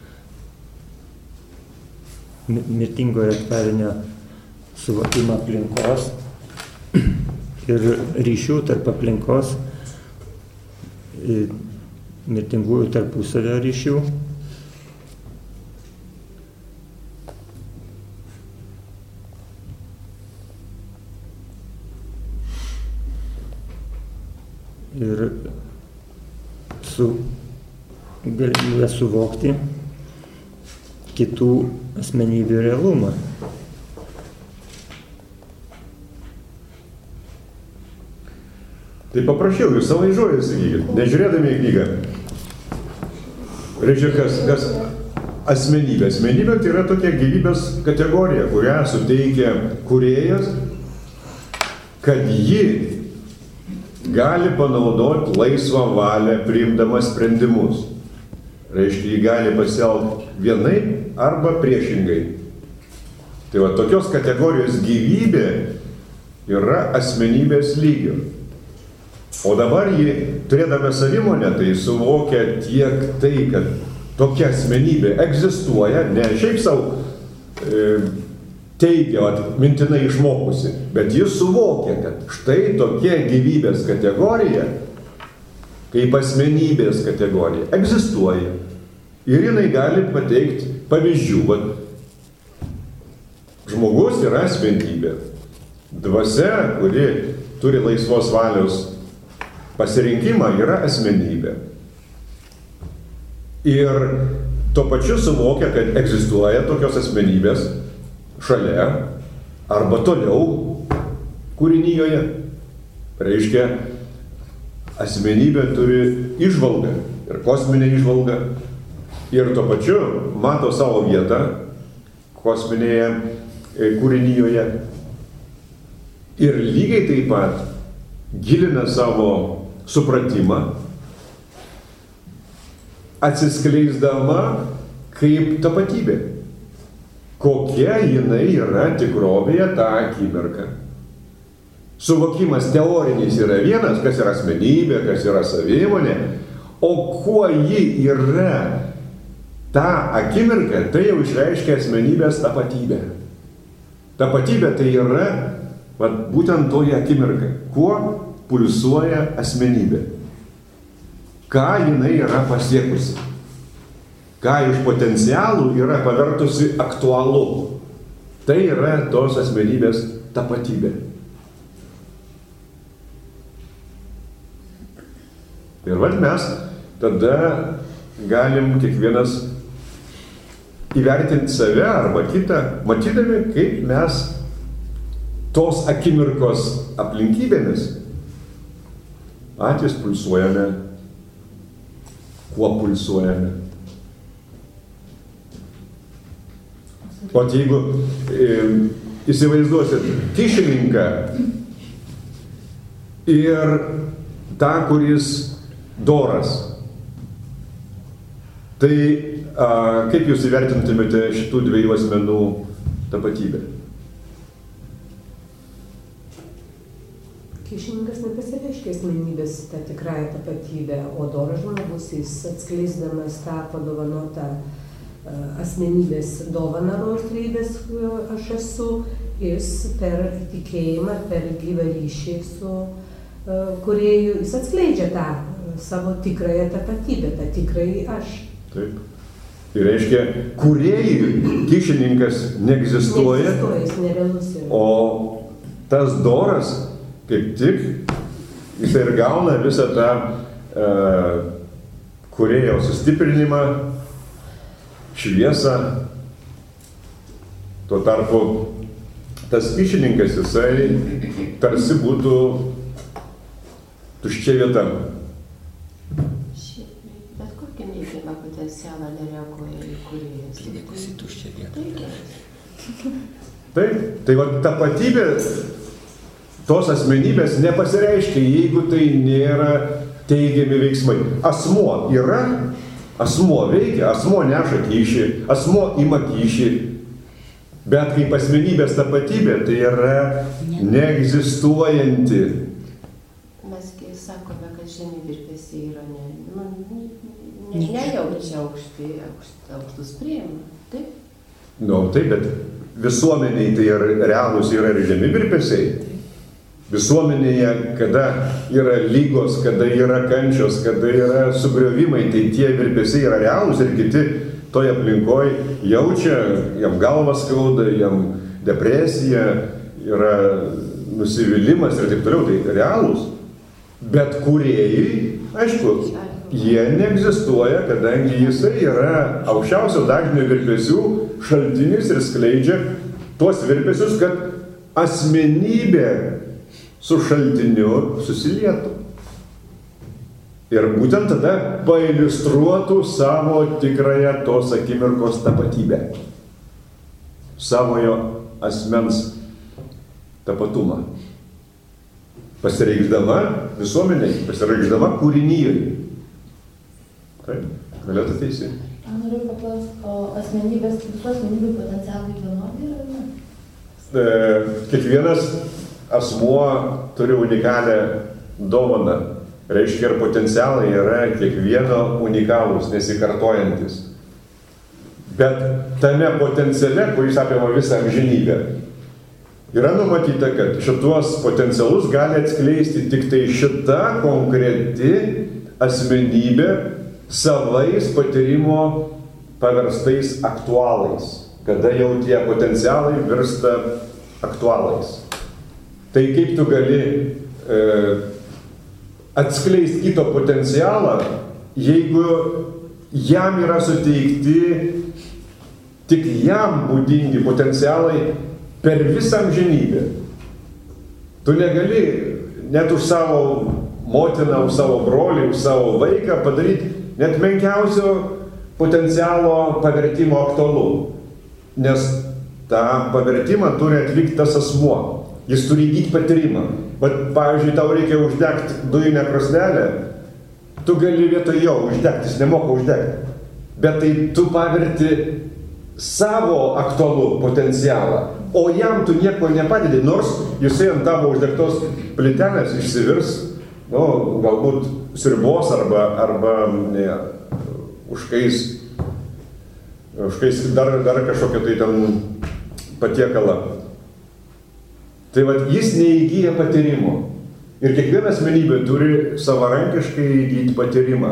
mirtingojo tvarinio suvokimą aplinkos ir ryšių tarp aplinkos, mirtingųjų tarpusavio ryšių. Ir su galimybė suvokti kitų asmenybių realumą. Tai paprašiau, jūs savo žodžiais sakykit, nežiūrėdami į knygą. Reiškia, kas, kas asmenybė. Asmenybė tai yra tokia gyvybės kategorija, kurią suteikia kūrėjas, kad ji gali panaudoti laisvą valią priimdamas sprendimus. Reiškia, ji gali pasielgti vienaip arba priešingai. Tai va, tokios kategorijos gyvybė yra asmenybės lygio. O dabar ji, turėdama savimonę, tai suvokia tiek tai, kad tokia asmenybė egzistuoja, ne šiaip savo e, teigia, mintinai išmokusi, bet jis suvokia, kad štai tokia gyvybės kategorija, kaip asmenybės kategorija, egzistuoja. Ir jinai gali pateikti pavyzdžių. Vat, žmogus yra asmenybė. Dvasia, kuri turi laisvos valios pasirinkimą, yra asmenybė. Ir tuo pačiu suvokia, kad egzistuoja tokios asmenybės šalia arba toliau kūrinyjoje. Reiškia, asmenybė turi įžvalgą ir kosminę įžvalgą. Ir tuo pačiu mato savo vietą kosminėje kūrinyjoje. Ir lygiai taip pat gilina savo supratimą, atsiskleisdama kaip tapatybė. Kokia jinai yra tikrovėje tą akimirką. Suvokimas teorinis yra vienas, kas yra asmenybė, kas yra savimonė, o kuo ji yra tą akimirką, tai jau išreiškia asmenybės tapatybę. Tapatybė tai yra vat, būtent toje akimirkai, kuo pulsuoja asmenybė. Ką jinai yra pasiekusi. Ką iš potencialų yra pavertusi aktualu. Tai yra tos asmenybės tapatybė. Ir vat mes tada galim kiekvienas įvertinti save arba kitą, matydami, kaip mes tos akimirkos aplinkybėmis patys pulsuojame, kuo pulsuojame. O jeigu e, įsivaizduosit kyšininką ir tą, kuris doras. Tai a, kaip jūs įvertintumėte šitų dviejų asmenų tapatybę? Kyšininkas nepasireiškia asmenybės tą tikrąją tapatybę, o doras žmogus, jis atskleisdamas tą padovanotą asmenybės dovaną rožtrybės aš esu, jis per tikėjimą, per gyvą ryšį su kūrėju, jis atskleidžia tą savo tikrąją tapatybę, tą tikrąjį aš. Taip. Ir reiškia, kūrėjui kyšininkas neegzistuoja, neegzistuoja, jis nerealus yra. O tas doras, kaip tik, jis ir gauna visą tą uh, kūrėjo sustiprinimą, šviesą. Tuo tarpu tas kyšininkas, jisai tarsi būtų tuščia vieta. Bet kokį neigiamą potencialą nereaguoja į kūrėjas. Tai nebūsi tuščia vieta. Taip, tai va tapatybė tos asmenybės nepasireiškia, jeigu tai nėra teigiami veiksmai. Asmuo yra, asmuo veikia, asmuo neša kyšį, asmuo ima kyšį, bet kaip asmenybės tapatybė tai yra neegzistuojanti. Mesgi sakome, kad žemi virpesiai yra ne, nu, ne, nejaučia aukšti, aukšt, aukštus priima. Taip? Nu, taip, bet visuomeniai tai yra realūs yra ir žemi virpesiai. Visuomenėje, kada yra lygos, kada yra kančios, kada yra sugriovimai, tai tie virpesiai yra realūs ir kiti toje aplinkoje jaučia, jam galvas skauda, jam depresija, yra nusivylimas ir taip toliau, tai realūs. Bet kūrėjai, aišku, jie neegzistuoja, kadangi jisai yra aukščiausio dažnio virpesių šaltinis ir skleidžia tuos virpesius, kad asmenybė su šaltiniu susilietų. Ir būtent tada pailiustruotų savo tikrąją tos akimirkos tapatybę. Savojo asmens tapatumą. Pasireikšdama visuomeniai, pasireikšdama kūrinyjui. Taip, galėtų teisė. Noriu paklausti, o asmenybės, visų asmenybių potencialai vienodi yra, ne? E, kiekvienas asmuo turi unikalią dovaną. Reiškia, ir potencialai yra kiekvieno unikalūs, nesikartojantis. Bet tame potenciale, kuris apima visą amžinybę, yra numatyta, kad šituos potencialus gali atskleisti tik tai šita konkreti asmenybė savais patyrimo paverstais aktualais, kada jau tie potencialai virsta aktualais. Tai kaip tu gali e, atskleisti kito potencialą, jeigu jam yra suteikti tik jam būdingi potencialai per visą amžinybę. Tu negali net už savo motiną, už savo brolį, už savo vaiką padaryti net menkiausio potencialo pavertimo aktualu. Nes tą pavertimą turi atlikti tas asmuo. Jis turi įgyti patyrimą. Bet, pavyzdžiui, tau reikia uždegti dujinę krosnelę, tu gali vietoj jo uždegti, jis nemoka uždegti. Bet tai tu paverti savo aktualų potencialą, o jam tu nieko nepadedi, nors jisai ant tavo uždegtos plytelės išsivirs, nu, galbūt sriubos arba, arba ne, užkais, užkais dar, dar kažkokią tai ten patiekalą. Tai vat, jis neįgyja patyrimo. Ir kiekviena asmenybė turi savarankiškai įgyti patyrimą.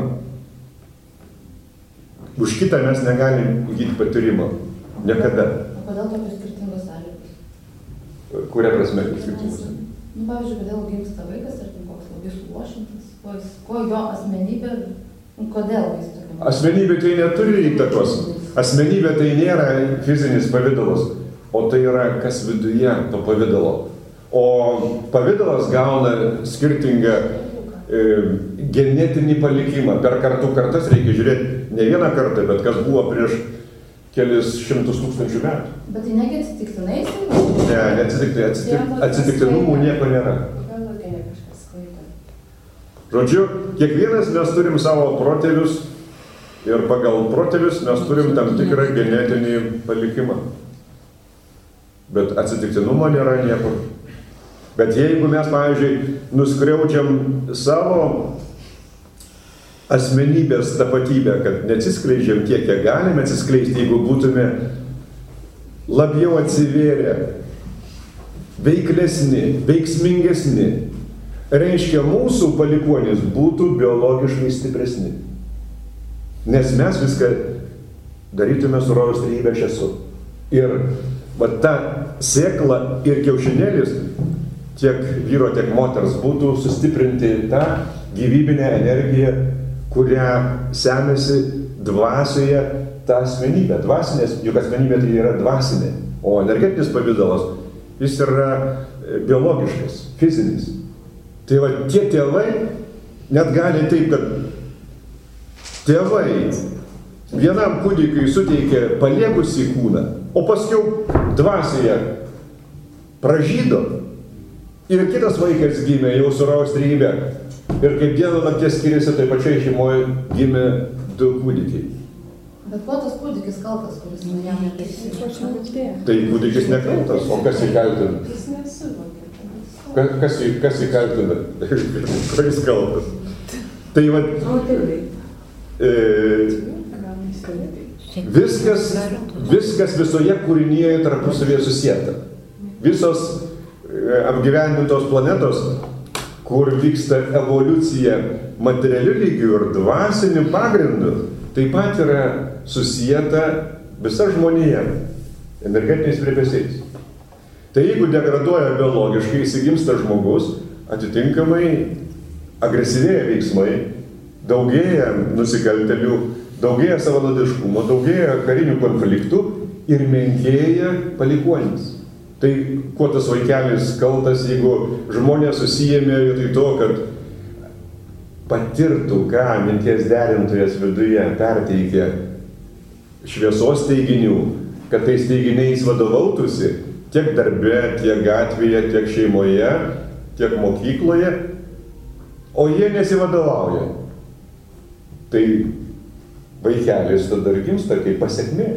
Už kitą mes negalim įgyti patyrimo. Niekada. O kodėl tokios skirtingos sąlygos? Kuria prasme skirtingos? Nu, pavyzdžiui, kodėl gimsta vaikas, tarkim, koks labai suluošintas, kuo, jis, kuo jo asmenybė, nu, kodėl jis tokia? Asmenybė tai neturi įtakos. Asmenybė tai nėra fizinis pavidalas, o tai yra kas viduje to pavidalo. O pavidalas gauna skirtingą e, genetinį palikimą. Per kartų kartas reikia žiūrėti ne vieną kartą, bet kas buvo prieš kelis šimtus tūkstančių metų. Bet tai negi atsitiktinai? Ne, neatsitiktinai. Atsitik, atsitiktinumų nieko nėra. Gal ilgai kažkas klaidė. Žodžiu, kiekvienas mes turim savo protėvius ir pagal protėvius mes turim tam tikrą genetinį palikimą. Bet atsitiktinumo nėra niekur. Bet jeigu mes, pavyzdžiui, nuskriaudžiam savo asmenybės tapatybę, kad neatsiskleidžiam tiek, kiek galime atsiskleisti, jeigu būtume labiau atsivėrę, veiklesni, veiksmingesni, reiškia, mūsų palikuonys būtų biologiškai stipresni. Nes mes viską darytume su rojaus trejybe aš esu. Ir va ta sėkla ir kiaušinėlis, tiek vyro, tiek moters, būtų sustiprinti tą gyvybinę energiją, kurią semėsi dvasioje ta asmenybė. Dvasinės, juk asmenybė tai yra dvasinė, o energetinis pavidalas, jis yra biologiškas, fizinis. Tai va tie tėvai net gali taip, kad tėvai vienam kūdikiui suteikė paliekusį kūną, o paskiau dvasioje pražydo. Ir kitas vaikas gimė jau su rojaus trejybe. Ir kaip diena nakties skiriasi, tai pačiai šeimoje gimė du kūdikiai. Bet kuo tas kūdikis kaltas, kuris nuėmė tai? Tai kūdikis nekaltas, o kas jį kaltina? Jis nesuvokė. Kas, kas, jį, kas jį kaltina? Kuris kaltas? Tai va... E, viskas, viskas visoje kūrinyje tarpusavėje susieta. Visos apgyvendintos planetos, kur vyksta evoliucija materialiu lygiu ir dvasiniu pagrindu, taip pat yra susijęta visa žmonija energetiniais virpesiais. Tai jeigu degraduoja biologiškai, įsigimsta žmogus, atitinkamai agresyvėja veiksmai, daugėja nusikaltelių, daugėja savanaudiškumo, daugėja karinių konfliktų ir menkėja palikuonis. Tai kuo tas vaikelis kaltas, jeigu žmonės susijėmė vietoj to, kad patirtų, ką minties derintojas viduje perteikė šviesos teiginių, kad tais teiginiais vadovautųsi tiek darbe, tiek gatvėje, tiek šeimoje, tiek mokykloje, o jie nesivadovauja. Tai vaikelis tada ir gimsta kaip pasekmė.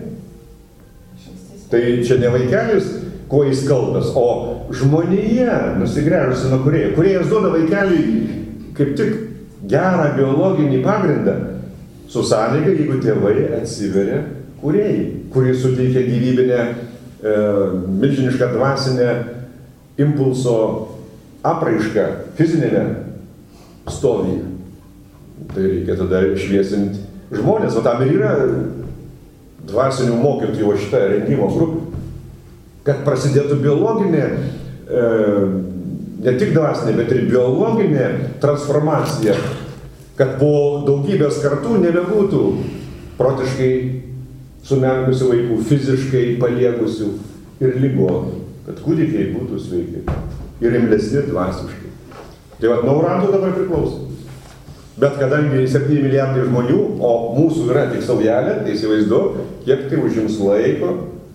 Tai čia ne vaikelis, kuo jis kaltas, o žmonėje nusigręžusi nuo kūrėjo. Kūrėjas duoda vaikeliui kaip tik gerą biologinį pagrindą su sąlyga, jeigu tėvai atsiveria kūrėjai, kuris suteikia gyvybinę, e, milžinišką dvasinę impulso apraišką fizinėme stovyje. Tai reikia tada šviesinti žmonės, o tam ir yra dvasinių mokytojų šitą rengimo grupę. Kad prasidėtų biologinė, e, ne tik dvasinė, bet ir biologinė transformacija, kad po daugybės kartų nebebūtų protiškai sumenkusių vaikų, fiziškai paliegusių ir ligotų, kad kūdikiai būtų sveiki ir imlesni dvasiškai. Tai va, nuo urantų dabar priklauso. Bet kadangi septyni milijardai žmonių, o mūsų yra tik saujelė, tai įsivaizduok, kiek tai užims laiko,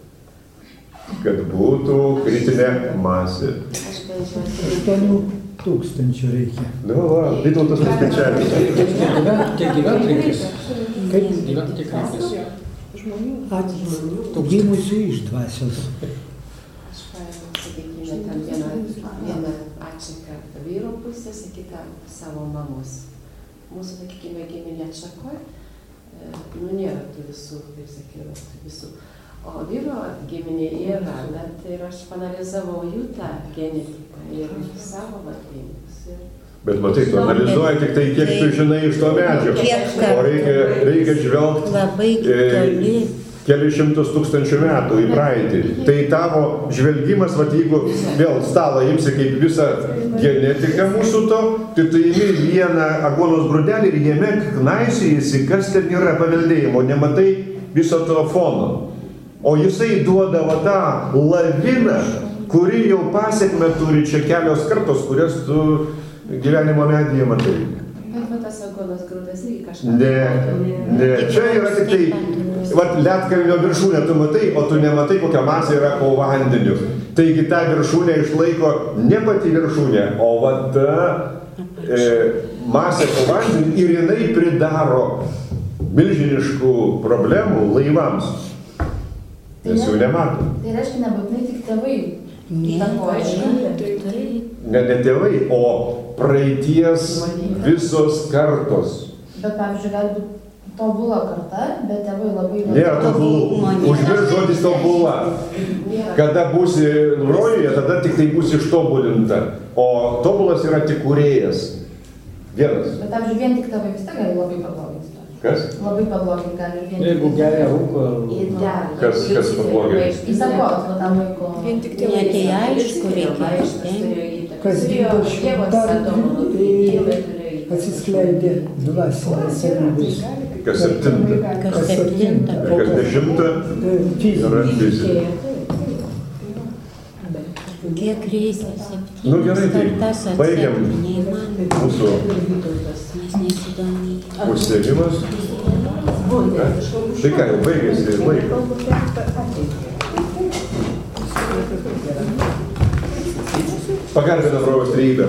kad būtų kritinė masė. aštuonių tūkstančių reikia. Nu, va, Vytautas paskaičiavęs. Kiek gyvent reikės? Kaip gyvent tiek reikės? Žmonių. Gimusių iš dvasios. Aš paėmiau, sakykime, ten vieną, vieną atšaką vyro pusės, kitą savo mamos. Mūsų, sakykime, giminė atšakoj, nu nėra tų visų, kaip sakiau, visų. O vyro giminė yra, bet ir aš panalizavau jų tą genetiką ir savo vatinimus. Bet matai, tu analizuoji tik tai, kiek tu žinai iš to medžio. O reikia, reikia žvelgti e, kelius šimtus tūkstančių metų į praeitį. Tai tavo žvelgimas, vat jeigu vėl stalą imsi kaip visą genetiką mūsų to, tai tu imi vieną aguonos grūdelį ir jame knaisiojasi, kas ten yra paveldėjimo, nematai viso to fono. O jisai duoda va tą laviną, kuri jau pasiekmę turi čia kelios kartos, kurias tu gyvenimo medyje matai. Bet va tas aguonos grūdas irgi kažką... Ne, ne, čia yra tik tai, va, ledkalnio viršūnę tu matai, o tu nematai, kokia masė yra po vandeniu. Taigi tą viršūnę išlaiko ne pati viršūnė, o va ta e, masė po vandeniu ir jinai pridaro milžiniškų problemų laivams. Nes jų nemato. Tai reiškia, nebūtinai tik tėvai. Ne, ne tėvai, o praeities visos kartos. Bet, pavyzdžiui, gali būti tobula karta, bet tėvai labai... Nėra tobulų. Užmirš žodis tobula. Kada būsi rojuje, tada tik tai būsi ištobulinta. O tobulas yra tik kūrėjas. Vienas. Bet, pavyzdžiui, vien tik tėvai vis tiek gali labai pabloginti. Kas? Labai pabloginti gali vien tik... Jeigu geria rūko... Kas, kas pabloginti? Įtakot, va tam vaiko... Vien tik tėvai. Ne, tai aišku, reikia stengti. Kas dvidešimtą atsiskleidė dvasinės savybės. Kas septinta? Kas septinta? Kas dešimta? Yra fizinė. Kiek reikia? Nu gerai, tai baigiam mūsų užsiėmimas. Tai ką, jau baigėsi laiko. Pagarbinam Rojaus trejybę.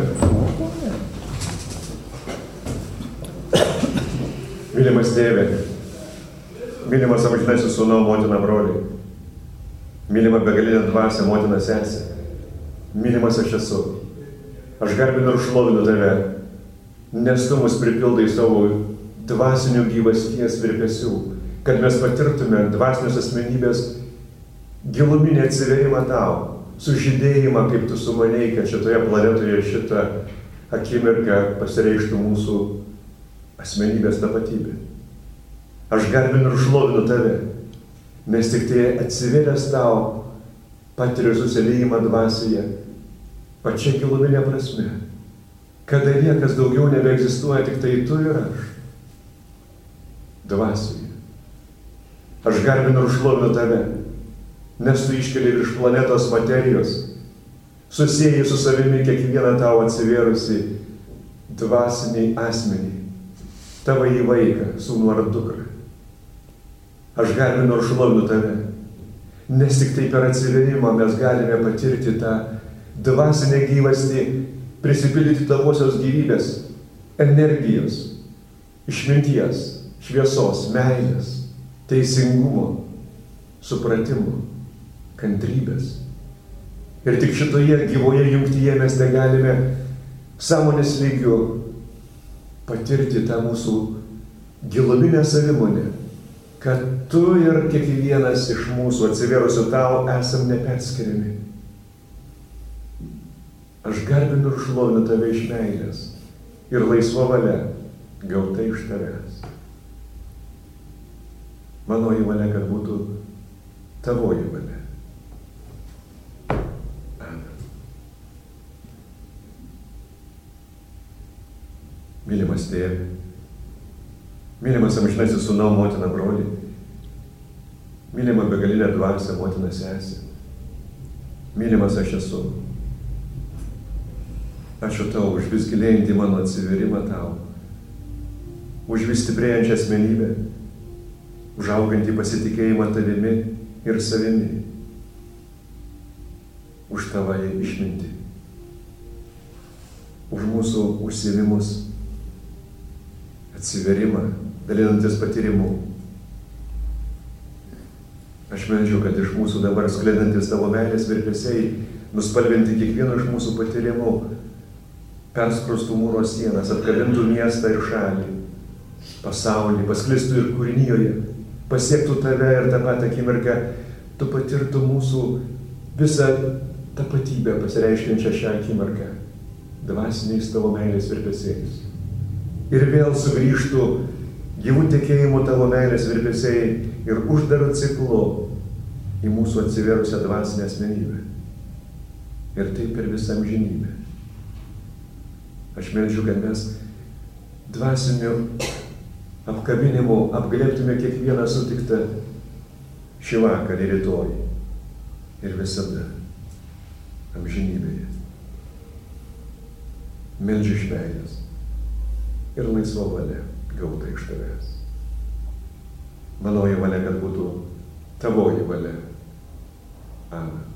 Mylimas tėve, mylimas amžinasis sūnau, motina, broliai, mylima begalinė dvasia, motina, sesė, mylimas aš esu. Aš garbinu ir šlovinu tave, nes tu mus pripildai savo dvasinių gyvasties virpesių, kad mes patirtume dvasinius asmenybės giluminį atsiverimą tau, sužydėjimą, kaip tu sumanei, kad šitoje planetoje šitą akimirką pasireikštų mūsų asmenybės tapatybė. Aš garbinu ir šlovinu tave, nes tik tai atsivėręs tau patiriu susiliejimą dvasioje, pačia giluminė prasme, kada niekas daugiau nebeegzistuoja, tik tai tu ir aš. Dvasioje. Aš garbinu ir šlovinu tave, nes tu iškeli virš planetos materijos, susieji su savimi kiekvieną tau atsivėrusi dvasiniai asmenį, tavo į vaiką, sūnų ar dukrą. Aš garbinu ir šlovinu tave, nes tik tai per atsivėrimą mes galime patirti tą dvasinę gyvastį, prisipildyti tavosios gyvybės, energijos, išminties, šviesos, meilės, teisingumo, supratimo, kantrybės. Ir tik šitoje gyvoje jungtyje mes negalime sąmonės lygiu patirti tą mūsų giluminę savimonę, kad tu ir kiekvienas iš mūsų atsivėrusių tau esam neperskiriami. Aš garbinu ir šlovinu tave iš meilės ir laisva valia gauta iš tavęs. Manoji valia, kad būtų tavoji valia. Amen. Mylimas tėve, mylimas amžinasis sūnau, motina, broli, mylima begalinė dvasia, motina, sesė, mylimas aš esu. Ačiū tau už vis gilėjantį mano atsiverimą tau, už vis stiprėjančią asmenybę, už augantį pasitikėjimą tavimi ir savimi, už tavąją išmintį, už mūsų užsiėmimus, atsiverimą, dalinantis patyrimu. Aš meldžiu, kad iš mūsų dabar sklindantis tavo meilės virpesiai nuspalvinti kiekvieno iš mūsų patyrimų, perskrostų mūro sienas, apkabintų miestą ir šalį, pasaulį, pasklistų ir kūrinijoje, pasiektų tave ir tą patą akimirką, tu patirtų mūsų visą tapatybę pasireiškiančią šią akimirką, dvasiniais tavo meilės virpesiais. Ir vėl sugrįžtų gyvų tekėjimų tavo meilės virpesiai ir uždarų ciklu į mūsų atsiverusią dvasinę asmenybę. Ir taip per visą amžinybę. Aš meldžiu, kad mes dvasiniu apkabinimu apglėbtume kiekvieną sutiktą šį vakarą ir rytoj ir visada amžinybėje. Meldžiu iš meilės ir laisva valia gauta iš tavęs. Manoji valia, kad būtų tavoji valia. Amen.